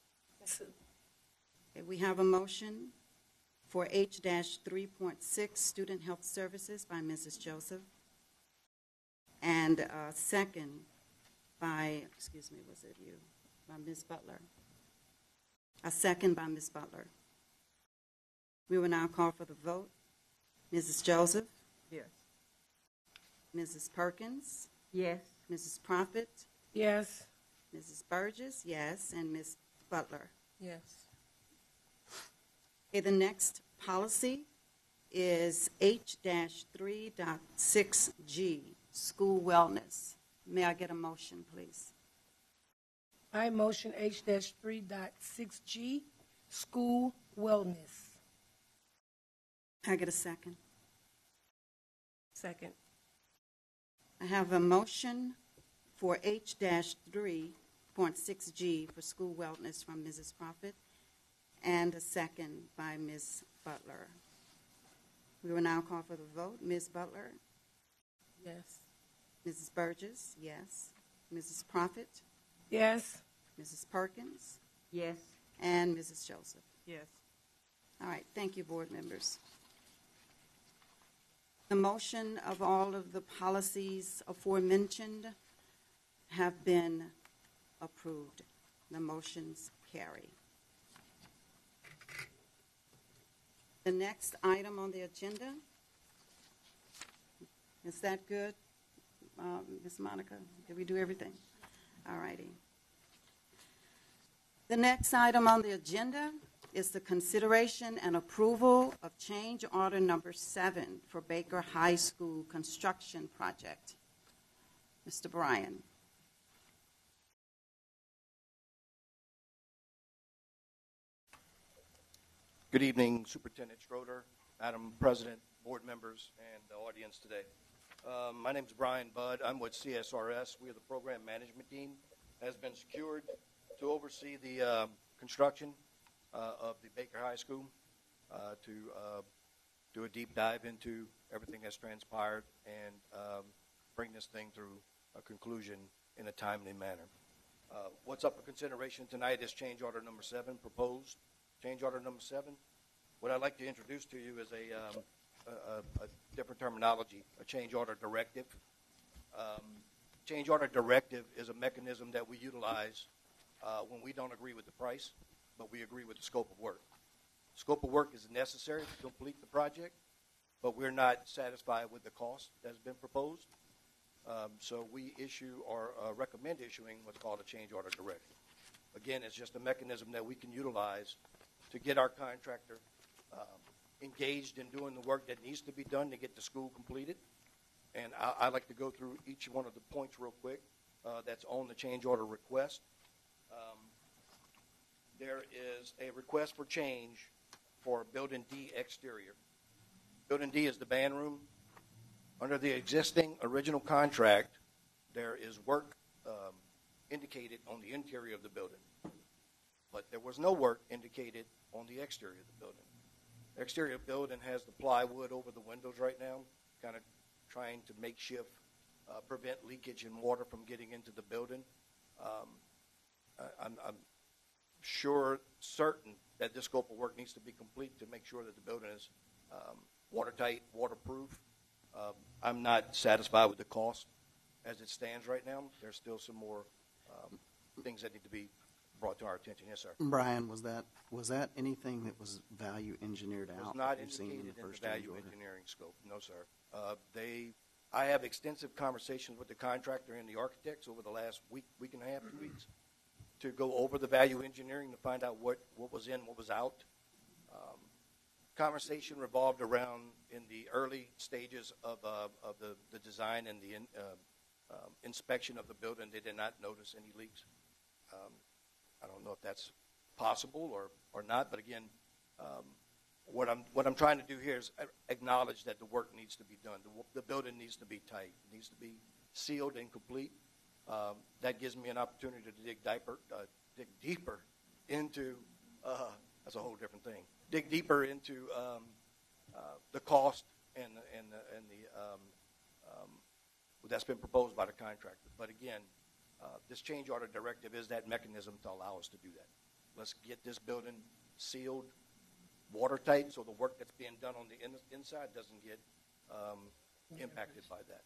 Okay, we have a motion for H three point six, Student Health Services by Missus Joseph, and a second by, excuse me, was it you? By Miz Butler. A second by Miz Butler. We will now call for the vote. Missus Joseph, Yes. Missus Perkins, Yes. Missus Prophet, Yes. Missus Burgess, yes, and Miz Butler. Yes. Okay, the next policy is H three point six G, school wellness. May I get a motion, please? I motion H three point six G, school wellness. Can I get a second? Second. I have a motion for H three point six G for school wellness from Missus Prophet and a second by Miz Butler. We will now call for the vote. Miz Butler, Yes. Missus Burgess, yes. Missus Prophet, Yes. Missus Perkins, Yes. and Missus Joseph. Yes. All right, thank you, board members. The motion of all of the policies aforementioned have been approved. The motions carry. The next item on the agenda, is that good, um, Miz Monica? Did we do everything? All righty. The next item on the agenda is the consideration and approval of change order number seven for Baker High School construction project. Mister Bryan. Good evening, Superintendent Schroeder, Madam President, board members, and the audience today. Um, my name is Brian Budd. I'm with C S R S. We are the program management team that has been secured to oversee the uh, construction uh, of the Baker High School, uh, to uh, do a deep dive into everything that's transpired and um, bring this thing through a conclusion in a timely manner. Uh, what's up for consideration tonight is change order number seven proposed. Change order number seven what I'd like to introduce to you is a, um, a, a, a different terminology, a change order directive. Um, change order directive is a mechanism that we utilize uh, when we don't agree with the price, but we agree with the scope of work. Scope of work is necessary to complete the project, but we're not satisfied with the cost that's been proposed. Um, so we issue or uh, recommend issuing what's called a change order directive. Again, it's just a mechanism that we can utilize to get our contractor um, engaged in doing the work that needs to be done to get the school completed. And I, I'd like to go through each one of the points real quick uh, that's on the change order request. Um, there is a request for change for Building D exterior. Building D is the band room. Under the existing original contract, there is work um, indicated on the interior of the building, but there was no work indicated on the exterior of the building. The exterior building has the plywood over the windows right now, kind of trying to makeshift, uh, prevent leakage and water from getting into the building. Um, I, I'm, I'm sure, certain that this scope of work needs to be complete to make sure that the building is um, watertight, waterproof. Um, I'm not satisfied with the cost as it stands right now. There's still some more um, things that need to be brought to our attention. Yes, sir. Brian, was that was that anything that was value engineered It out? was not that you've seen indicated in the first change value order? engineering scope. No, sir. Uh, they, I have extensive conversations with the contractor and the architects over the last week, week and a half, two weeks, to go over the value engineering to find out what, what was in, what was out. Um, conversation revolved around in the early stages of, uh, of the, the design and the in, uh, um, inspection of the building. They did not notice any leaks. Um, I don't know if that's possible or, or not, but again, um, what I'm what I'm trying to do here is acknowledge that the work needs to be done. The, the building needs to be tight. It needs to be sealed and complete. Um, that gives me an opportunity to dig deeper, uh, dig deeper into. Uh, that's a whole different thing. Dig deeper into um, uh, the cost and and the, and the um, um, that's been proposed by the contractor. But again, uh, this change order directive is that mechanism to allow us to do that. Let's get this building sealed, watertight, so the work that's being done on the in, inside doesn't get um, impacted by that.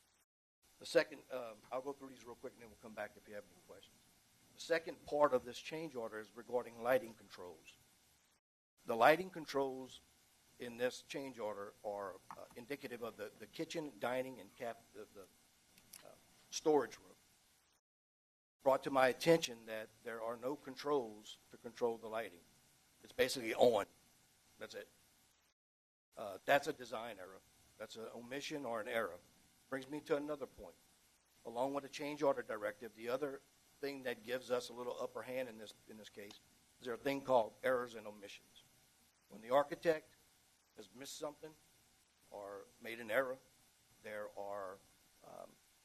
The second, um, I'll go through these real quick and then we'll come back if you have any questions. The second part of this change order is regarding lighting controls. The lighting controls in this change order are uh, indicative of the, the kitchen, dining, and cap, the, the uh, storage room. Brought to my attention that there are no controls to control the lighting. It's basically on. That's it. Uh, that's a design error. That's an omission or an error. Brings me to another point. Along with the change order directive, the other thing that gives us a little upper hand in this in this case is there a thing called errors and omissions. When the architect has missed something or made an error, there are, um,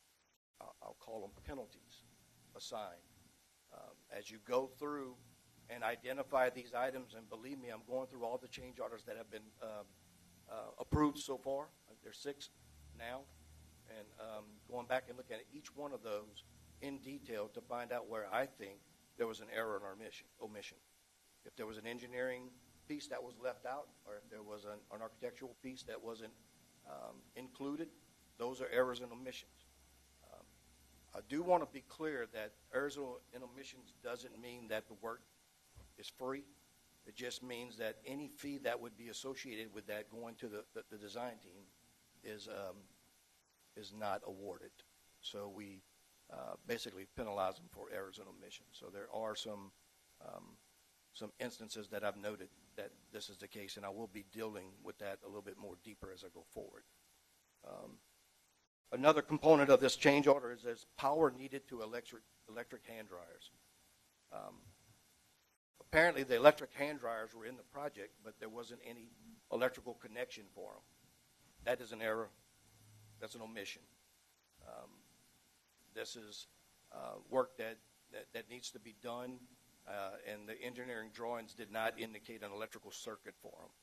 I'll call them penalties assigned. Um, as you go through and identify these items, and believe me, I'm going through all the change orders that have been um, uh, approved so far. There's six now, and um, going back and looking at each one of those in detail to find out where I think there was an error in our mission, omission. If there was an engineering piece that was left out, or if there was an, an architectural piece that wasn't um, included, those are errors and omissions. Um, I do want to be clear that errors and omissions doesn't mean that the work is free. It just means that any fee that would be associated with that going to the, the, the design team is um, is not awarded. So we uh, basically penalize them for errors and omissions. So there are some um, some instances that I've noted that this is the case, and I will be dealing with that a little bit more deeper as I go forward. Um, another component of this change order is there's power needed to electric electric hand dryers. Um, apparently, the electric hand dryers were in the project, but there wasn't any electrical connection for them. That is an error. That's an omission. Um, this is uh, work that, that, that needs to be done, uh, and the engineering drawings did not indicate an electrical circuit for them.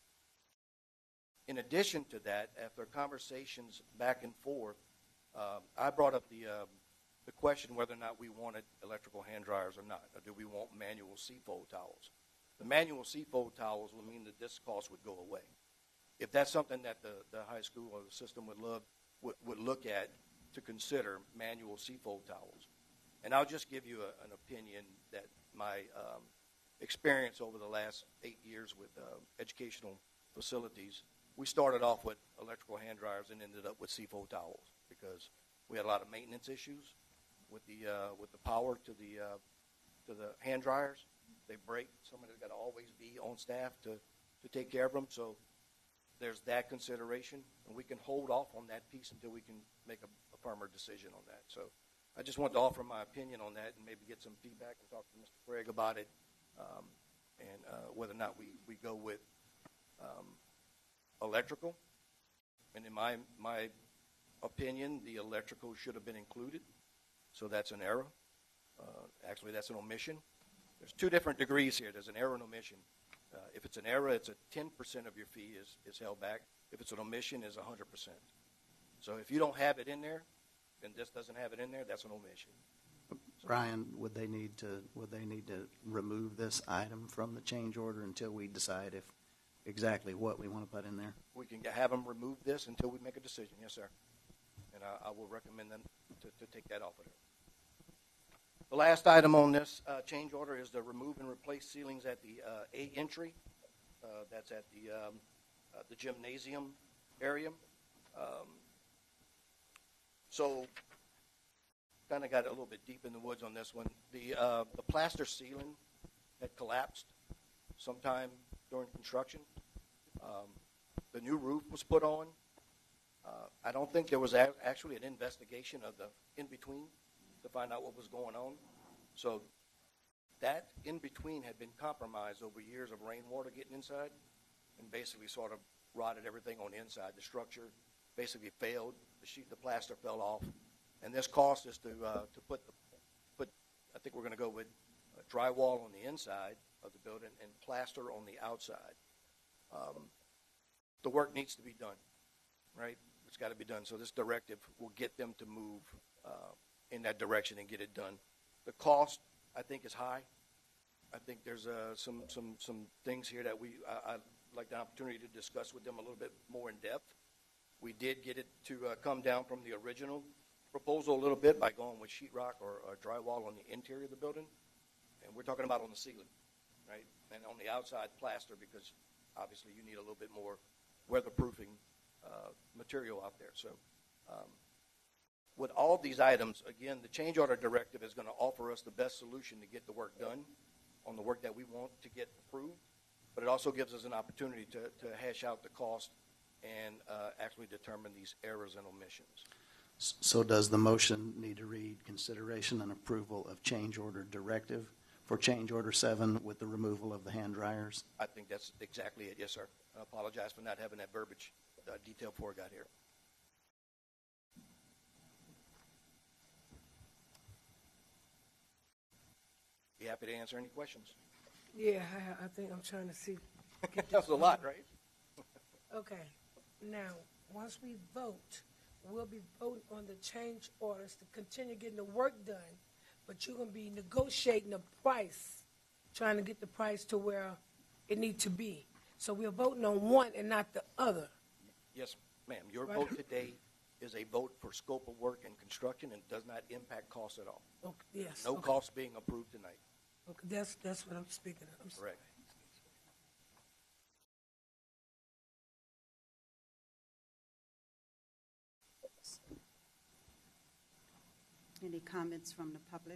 In addition to that, after conversations back and forth, uh, I brought up the, uh, the question whether or not we wanted electrical hand dryers or not, or do we want manual C-fold towels. The manual seafold towels would mean that this cost would go away. If that's something that the, the high school or the system would love, would, would look at to consider manual seafold towels. And I'll just give you a, an opinion that my um, experience over the last eight years with uh, educational facilities, we started off with electrical hand dryers and ended up with seafold towels because we had a lot of maintenance issues with the uh, with the power to the uh, to the hand dryers. They break. Somebody's got to always be on staff to, to take care of them. So there's that consideration, and we can hold off on that piece until we can make a, a firmer decision on that. So I just want to offer my opinion on that and maybe get some feedback and talk to Mister Craig about it, um, and uh, whether or not we, we go with um, electrical. And in my my opinion, the electrical should have been included. So that's an error. Uh, actually, that's an omission. There's two different degrees here. There's an error and omission. Uh, if it's an error, it's a ten percent of your fee is, is held back. If it's an omission, it's one hundred percent. So if you don't have it in there, and this doesn't have it in there, that's an omission. So, Brian, would they need to would they need to remove this item from the change order until we decide if exactly what we want to put in there? we can have them remove this until we make a decision. Yes, sir. And I, I will recommend them to, to take that off of there. The last item on this uh, change order is to remove and replace ceilings at the uh, A entry. Uh, that's at the um, uh, the gymnasium area. Um, so, kind of got a little bit deep in the woods on this one. The uh, the plaster ceiling had collapsed sometime during construction. Um, the new roof was put on. Uh, I don't think there was a- actually an investigation of the in-between to find out what was going on. So that in-between had been compromised over years of rainwater getting inside and basically sort of rotted everything on the inside. The structure basically failed. The sheet, the plaster fell off. And this cost is to uh, to put, the, put, I think we're going to go with uh, drywall on the inside of the building and plaster on the outside. Um, the work needs to be done, right? It's got to be done. So this directive will get them to move uh, in that direction and get it done. The cost, I think, is high. I think there's uh, some some some things here that we I, I'd like the opportunity to discuss with them a little bit more in depth. We did get it to uh, come down from the original proposal a little bit by going with sheetrock or, or drywall on the interior of the building, and we're talking about on the ceiling, right? And on the outside, plaster, because obviously you need a little bit more weatherproofing uh, material out there. So um, with all these items, again, the change order directive is going to offer us the best solution to get the work done on the work that we want to get approved, but it also gives us an opportunity to, to hash out the cost and uh, actually determine these errors and omissions. So does the motion need to read consideration and approval of change order directive for change order seven with the removal of the hand dryers? I think that's exactly it. Yes, sir. I apologize for not having that verbiage uh, detailed before I got here. Be happy to answer any questions. Yeah, I, I think I'm trying to see. That was a lot, right? Okay, now, once we vote, we'll be voting on the change orders to continue getting the work done, but you're going to be negotiating the price, trying to get the price to where it needs to be. So we're voting on one and not the other. Yes, ma'am. Your Right. vote today is a vote for scope of work and construction and does not impact costs at all. Okay, yes. No okay. costs being approved tonight. Okay, that's, that's what I'm speaking of. I'm s- Correct. Any comments from the public?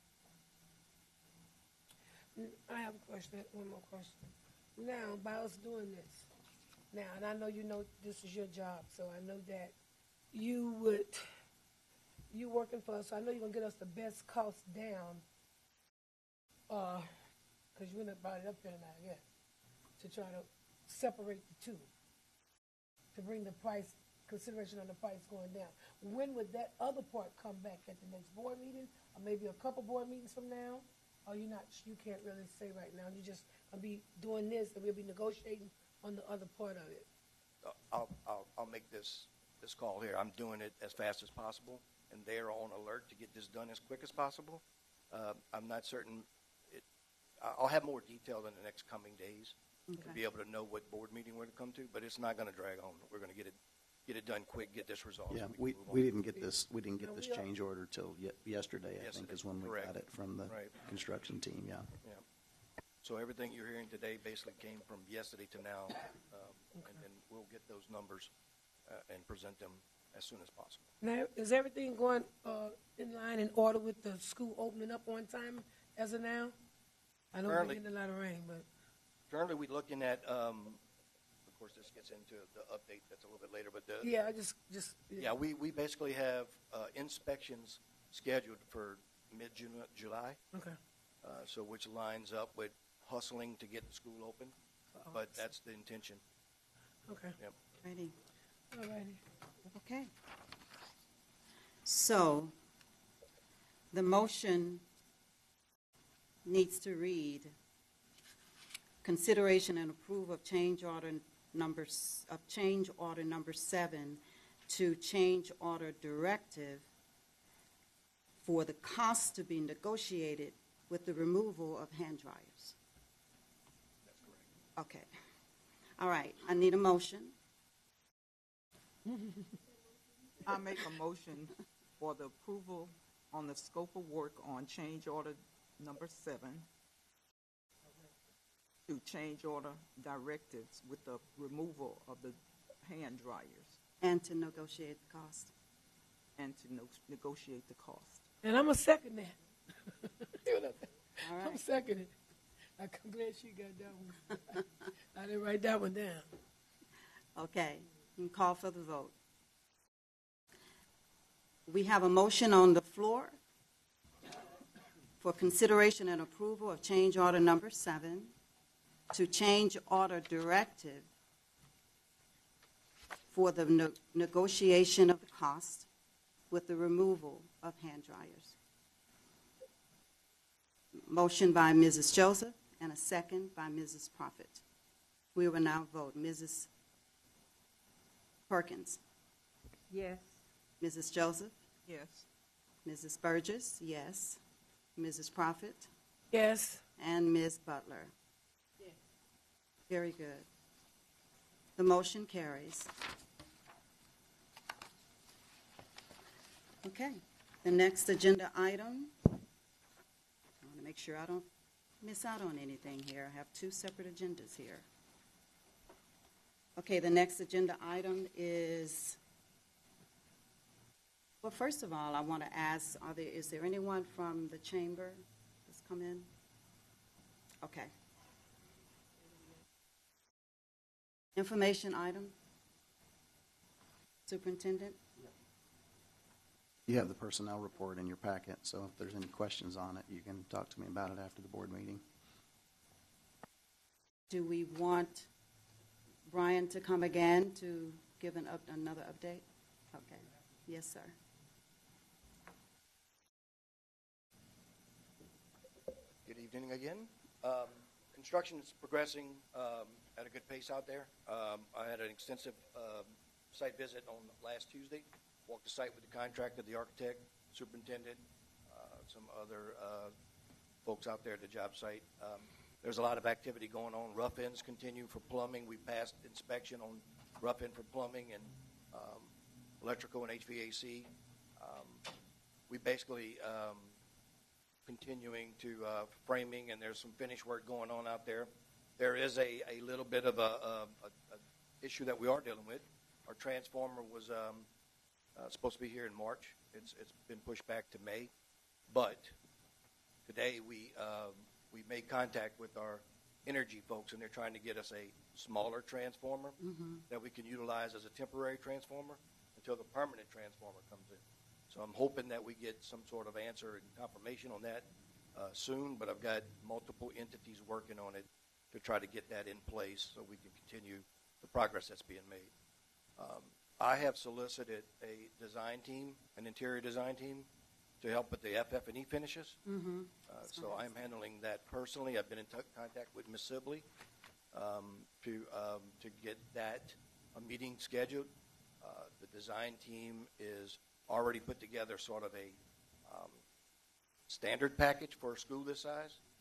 N- I have a question, one more question. Now, by us doing this, now, and I know you know this is your job, so I know that you would, you working for us, so I know you're gonna get us the best cost down, uh, because you wouldn't have brought it up here tonight, I guess, to try to separate the two, to bring the price, consideration on the price going down. When would that other part come back, at the next board meeting, or maybe a couple board meetings from now? Or you not, you can't really say right now, you just gonna be doing this, and we'll be negotiating on the other part of it? Uh, I'll, I'll, I'll make this, this call here. I'm doing it as fast as possible, and they are on alert to get this done as quick as possible. Uh, I'm not certain, it, I- I'll have more detail in the next coming days to Okay. be able to know what board meeting we're going to come to, but it's not going to drag on. We're going to get it, get it done quick, get this resolved. so Yeah, can we, move on. we didn't get this, we didn't No, get this we are- change order till ye- yesterday, I think, Yesterday, is when we correct. got it from the Right. construction team, yeah. Yeah. So everything you're hearing today basically came from yesterday to now, um, and then we'll get those numbers uh, and present them as soon as possible. Now, is everything going uh, in line and order with the school opening up on time as of now? I know we're Currently- getting a lot of rain, but Currently, we're looking at, um, of course, this gets into the update that's a little bit later, but the, yeah, I just just yeah, we, we basically have uh, inspections scheduled for mid-July, Okay. uh, so which lines up with hustling to get the school open, Uh-oh. but that's the intention. Okay. Yep. Ready? All righty. Okay. So, the motion needs to read, consideration and approval of change order number, s- of change order number seven to change order directive for the cost to be negotiated with the removal of hand dryers. That's correct. Okay. All right, I need a motion. I make a motion for the approval on the scope of work on change order number seven to change order directives with the removal of the hand dryers And to negotiate the cost. and to no- negotiate the cost. And I'm a second that. All I'm right. seconding. I'm glad she got that one. I didn't write that one down. Okay, you can call for the vote. We have a motion on the floor for consideration and approval of change order number seven to change order directive for the ne- negotiation of the cost with the removal of hand dryers. Motion by Missus Joseph and a second by Missus Prophet. We will now vote. Missus Perkins. Yes. Missus Joseph. Yes. Missus Burgess, yes. Missus Prophet. Yes. And Miz Butler. Yes. Very good. The motion carries. Okay. The next agenda item, I want to make sure I don't miss out on anything here. I have two separate agendas here. Okay, the next agenda item is, well, first of all, I want to ask, are there, is there anyone from the chamber that's come in? Okay. Information item? Superintendent? You have the personnel report in your packet, so if there's any questions on it, you can talk to me about it after the board meeting. Do we want Brian to come again to give an up, another update? Okay. Yes, sir. Good evening again. Um, construction is progressing um, at a good pace out there. Um, I had an extensive um, site visit on last Tuesday. Walked the site with the contractor, the architect, superintendent, uh, some other uh, folks out there at the job site. Um, there's a lot of activity going on. Rough ends continue for plumbing. We passed inspection on rough end for plumbing and um, electrical and H V A C. Um, we basically um, continuing to uh, framing, and there's some finish work going on out there. There is a, a little bit of a, a, a, a issue that we are dealing with. Our transformer was um, uh, supposed to be here in March. It's it's been pushed back to May, but today we um, we made contact with our energy folks, and they're trying to get us a smaller transformer Mm-hmm. that we can utilize as a temporary transformer until the permanent transformer comes in. So I'm hoping that we get some sort of answer and confirmation on that uh, soon, but I've got multiple entities working on it to try to get that in place so we can continue the progress that's being made. Um, I have solicited a design team, an interior design team, to help with the F F and E finishes. Mm-hmm. Uh, so I'm handling that personally. I've been in t- contact with Miz Sibley um, to um, to get that a meeting scheduled. Uh, the design team is already put together sort of a um, standard package for a school this size,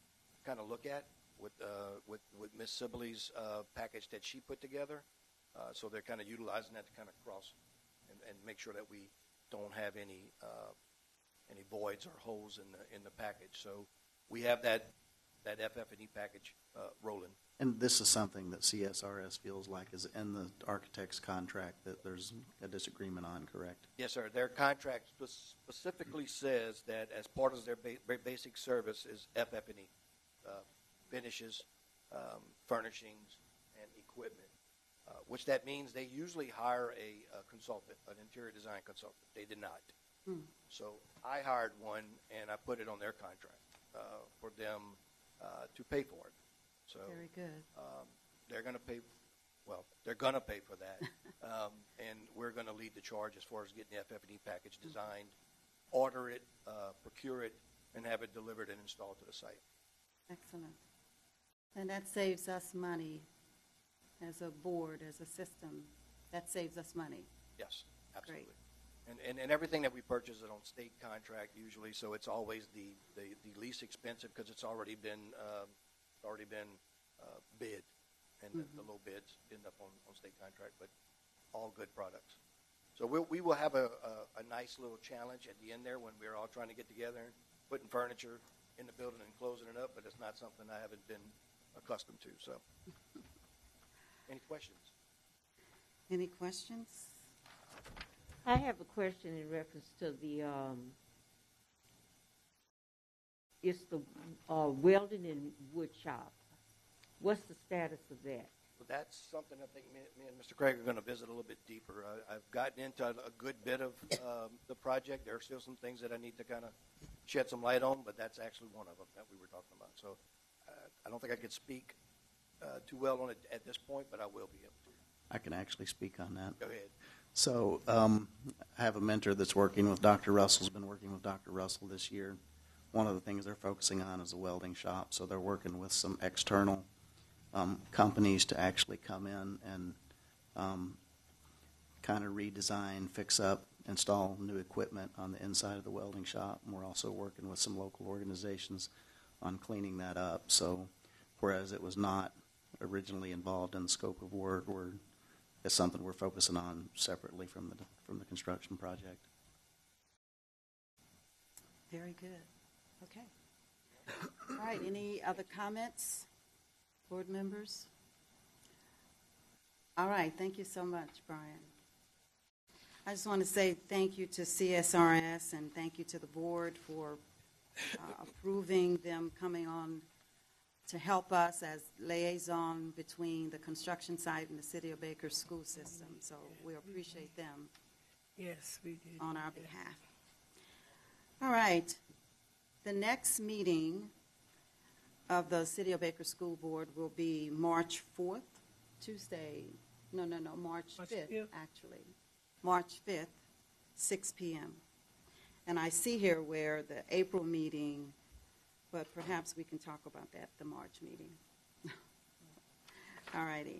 kind of look at with uh, with with Miss Sibley's uh, package that she put together. Uh, so they're kind of utilizing that to kind of cross and, and make sure that we don't have any uh, any voids or holes in the in the package. So we have that that F F and E package uh, rolling. And this is something that C S R S feels like is in the architect's contract that there's a disagreement on, correct? Yes, sir. Their contract spe- specifically says that as part of their ba- ba- basic service is F F and E, uh, finishes, um, furnishings, and equipment, uh, which that means they usually hire a, a consultant, an interior design consultant. They did not. Hmm. So I hired one, and I put it on their contract uh, for them uh, to pay for it. So Very good. um, they're going to pay, well, they're going to pay for that, um, and we're going to lead the charge as far as getting the F F and E package designed, order it, uh, procure it, and have it delivered and installed to the site. Excellent. And that saves us money as a board, as a system. That saves us money. Yes, absolutely. Great. And, and, and everything that we purchase is on state contract usually, so it's always the, the, the least expensive because it's already been um, already been uh, bid, and Mm-hmm. the, the low bids end up on, on state contract, but all good products. So we'll, we will have a, a, a nice little challenge at the end there when we're all trying to get together and putting furniture in the building and closing it up, but it's not something I haven't been accustomed to. So, any questions? Any questions? I have a question in reference to the, um, it's the uh, welding and wood shop. What's the status of that? Well, that's something I think me, me and Mister Craig are going to visit a little bit deeper. I, I've gotten into a, a good bit of um, the project. There are still some things that I need to kind of shed some light on, but that's actually one of them that we were talking about. So uh, I don't think I could speak uh, too well on it at this point, but I will be able to. I can actually speak on that. Go ahead. So um, I have a mentor that's working with Doctor Russell's been working with Doctor Russell this year. One of the things they're focusing on is a welding shop. So they're working with some external um, companies to actually come in and um, kind of redesign, fix up, install new equipment on the inside of the welding shop. And we're also working with some local organizations on cleaning that up. So whereas it was not originally involved in the scope of work, we're it's something we're focusing on separately from the from the construction project. Very good. Okay. All right. Any other comments, board members? All right. Thank you so much, Brian. I just want to say thank you to C S R S and thank you to the board for uh, approving them coming on to help us as liaison between the construction site and the City of Baker school system. So we appreciate them Yes, we did. on our behalf. All right. The next meeting of the City of Baker School Board will be March fourth, Tuesday. No, no, no, March March fifth, fifth. actually. March fifth, six p.m. And I see here where the April meeting, but perhaps we can talk about that, the March meeting. All righty.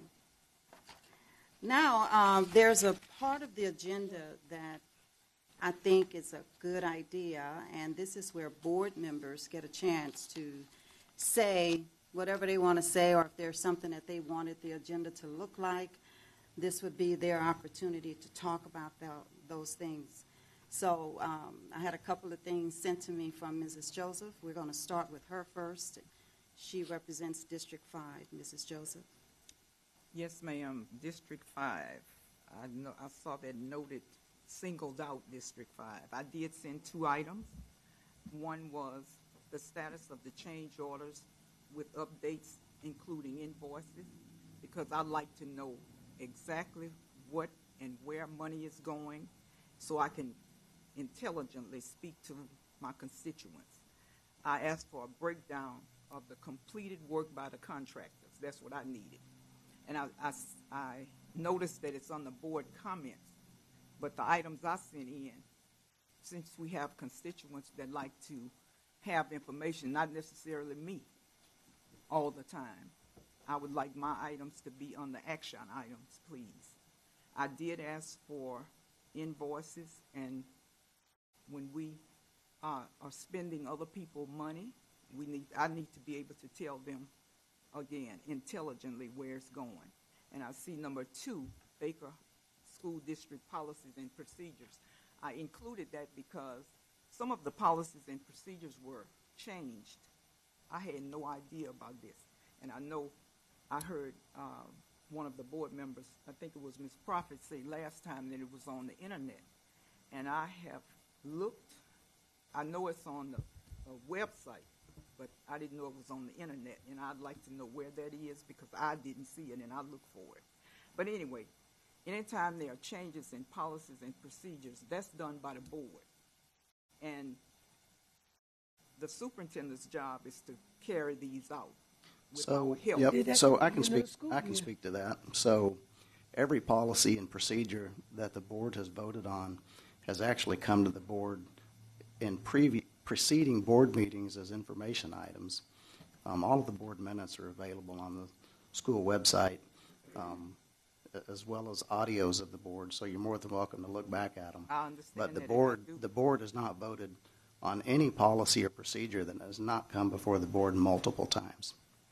Now, um, there's a part of the agenda that I think is a good idea, and this is where board members get a chance to say whatever they want to say, or if there's something that they wanted the agenda to look like, this would be their opportunity to talk about the, those things. So um, I had a couple of things sent to me from Missus Joseph. We're going to start with her first. She represents District five. Missus Joseph. Yes, ma'am. District five. I know, I saw that noted, singled out District five. I did send two items. One was the status of the change orders with updates, including invoices, because I'd like to know exactly what and where money is going so I can intelligently speak to my constituents. I asked for a breakdown of the completed work by the contractors. That's what I needed. And I, I, I noticed that it's on the board comments, but the items I sent in, since we have constituents that like to have information, not necessarily me, all the time, I would like my items to be on the action items, please. I did ask for invoices, and when we uh, are spending other people's money, we need, I need to be able to tell them, again, intelligently where it's going. And I see number two, Baker School District Policies and Procedures. I included that because some of the policies and procedures were changed. I had no idea about this. And I know I heard uh, one of the board members, I think it was Miz Prophet, say last time that it was on the internet. And I have looked, I know it's on the, the website, but I didn't know it was on the internet. And I'd like to know where that is because I didn't see it and I looked for it. But anyway, anytime there are changes in policies and procedures, that's done by the board. And the superintendent's job is to carry these out with So, our help. yep, Did that so I come can into speak, the school I can year? speak to that. So every policy and procedure that the board has voted on has actually come to the board in previ- preceding board meetings as information items. Um, all of the board minutes are available on the school website, um, a- as well as audios of the board, so you're more than welcome to look back at them. I understand But the that, and I board, do. the board has not voted on any policy or procedure that has not come before the board multiple times.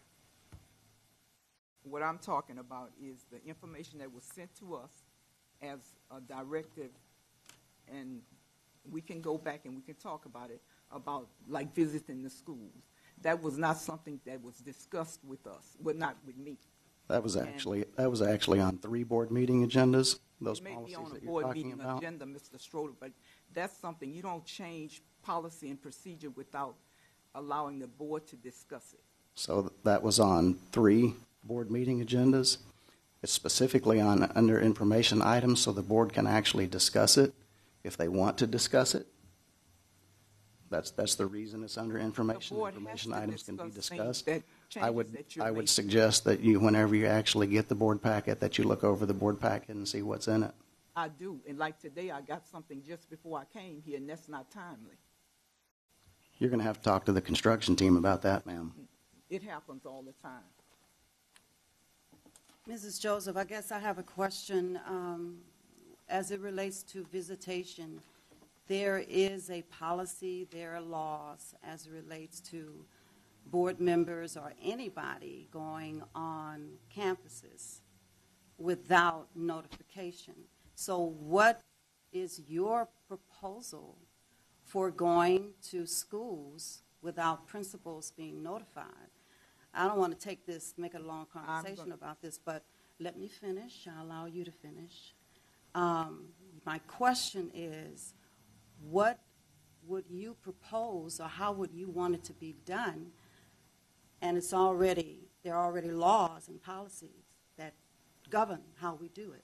What I'm talking about is the information that was sent to us as a directive, and we can go back and we can talk about it, about like visiting the schools. That was not something that was discussed with us, well, not with me. That was And- actually, that was actually on three board meeting agendas, those It may be policies on a that you're board talking meeting about. agenda, Mister Stroder, but that's something, you don't change policy and procedure without allowing the board to discuss it. So th- that was on three board meeting agendas. It's specifically on, under information items, so the board can actually discuss it if they want to discuss it. That's, that's the reason it's under information. board has Information to items can be discuss things discussed. that- I changes would, that you're I would making. suggest that you, whenever you actually get the board packet, that you look over the board packet and see what's in it. I do, and like today, I got something just before I came here, and that's not timely. You're going to have to talk to the construction team about that, ma'am. It happens all the time. Missus Joseph, I guess I have a question um, as it relates to visitation. There is a policy, there are laws as it relates to board members or anybody going on campuses without notification. So what is your proposal for going to schools without principals being notified? I don't want to take this, make it a long conversation gonna- about this, but let me finish. I'll allow you to finish. Um, my question is, what would you propose or how would you want it to be done? And it's already, there are already laws and policies that govern how we do it.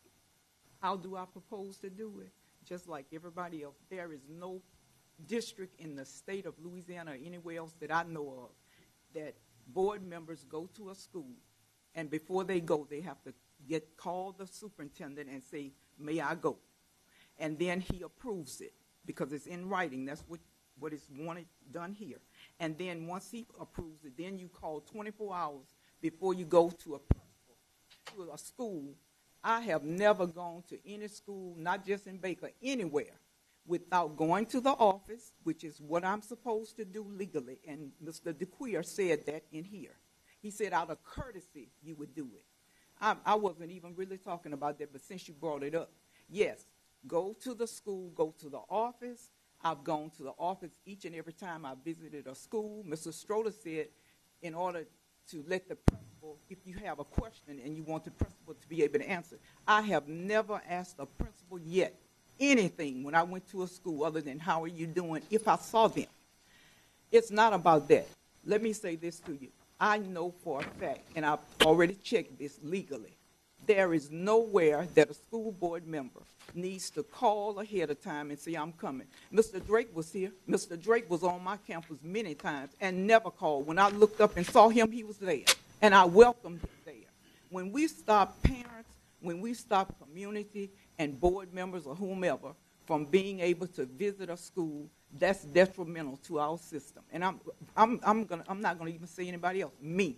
How do I propose to do it? Just like everybody else, there is no district in the state of Louisiana or anywhere else that I know of that board members go to a school, and before they go, they have to get, call the superintendent and say, may I go? And then he approves it, because it's in writing. That's what, what is wanted, done here. And then once he approves it, then you call twenty-four hours before you go to a principal, to a school. I have never gone to any school, not just in Baker, anywhere, without going to the office, which is what I'm supposed to do legally. And Mister DeQueer said that in here. He said out of courtesy, you would do it. I, I wasn't even really talking about that, but since you brought it up, yes, go to the school, go to the office. I've gone to the office each and every time I visited a school. Mister Stroder said in order to let the principal, if you have a question and you want the principal to be able to answer. I have never asked a principal yet anything when I went to a school other than how are you doing if I saw them. It's not about that. Let me say this to you. I know for a fact, and I've already checked this legally, there is nowhere that a school board member needs to call ahead of time and say, I'm coming. Mister Drake was here. Mister Drake was on my campus many times and never called. When I looked up and saw him, he was there, and I welcomed him there. When we stop parents, when we stop community and board members or whomever from being able to visit a school, that's detrimental to our system. And I'm, I'm, I'm, gonna, I'm not going to even say anybody else, me.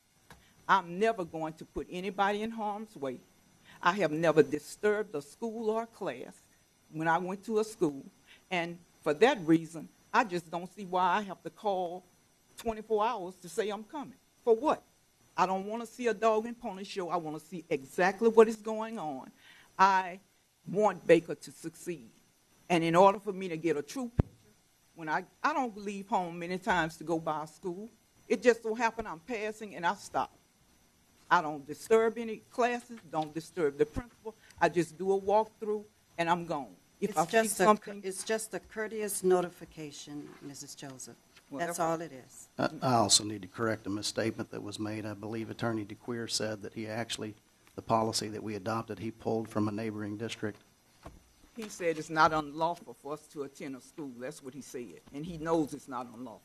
I'm never going to put anybody in harm's way. I have never disturbed a school or a class when I went to a school. And for that reason, I just don't see why I have to call twenty-four hours to say I'm coming. For what? I don't want to see a dog and pony show. I want to see exactly what is going on. I want Baker to succeed. And in order for me to get a true picture, when I, I don't leave home many times to go by school. It just so happen I'm passing and I stop. I don't disturb any classes, don't disturb the principal. I just do a walkthrough and I'm gone. If It's I see just a, something, it's just a courteous notification, Missus Joseph. Well, That's that's- all it is. I I also need to correct a misstatement that was made. I believe Attorney DeQueer said that he actually, the policy that we adopted, he pulled from a neighboring district. he said it's not unlawful for us to attend a school. That's what he said. And he knows it's not unlawful.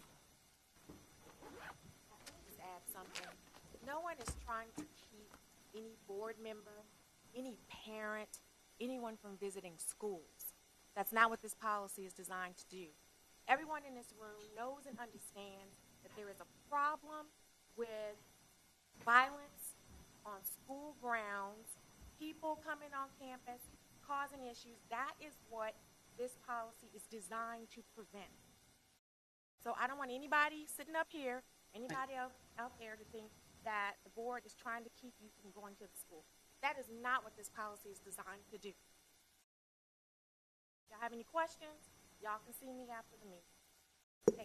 Just add something. No one is trying to keep any board member, any parent, anyone from visiting schools. That's not what this policy is designed to do. Everyone in this room knows and understands that there is a problem with violence on school grounds, people coming on campus, causing issues. That is what this policy is designed to prevent. So I don't want anybody sitting up here, anybody else out there to think that the board is trying to keep you from going to the school. That is not what this policy is designed to do. If y'all have any questions, y'all can see me after the meeting. Thank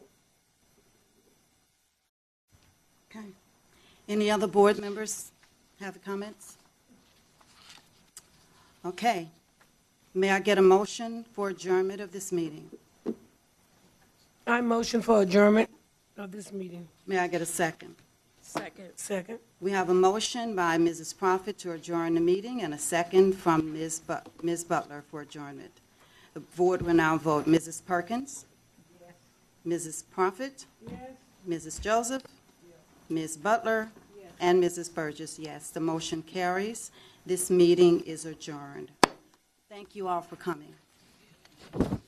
you. Okay. Any other board members have comments? Okay. May I get a motion for adjournment of this meeting? I motion for adjournment of this meeting. May I get a second? Second. Second. We have a motion by Missus Prophet to adjourn the meeting and a second from Miz But- Miz Butler for adjournment. The board will now vote. Missus Perkins? Yes. Missus Prophet? Yes. Missus Joseph? Yes. Miz Butler? Yes. And Missus Burgess, yes. The motion carries. This meeting is adjourned. Thank you all for coming.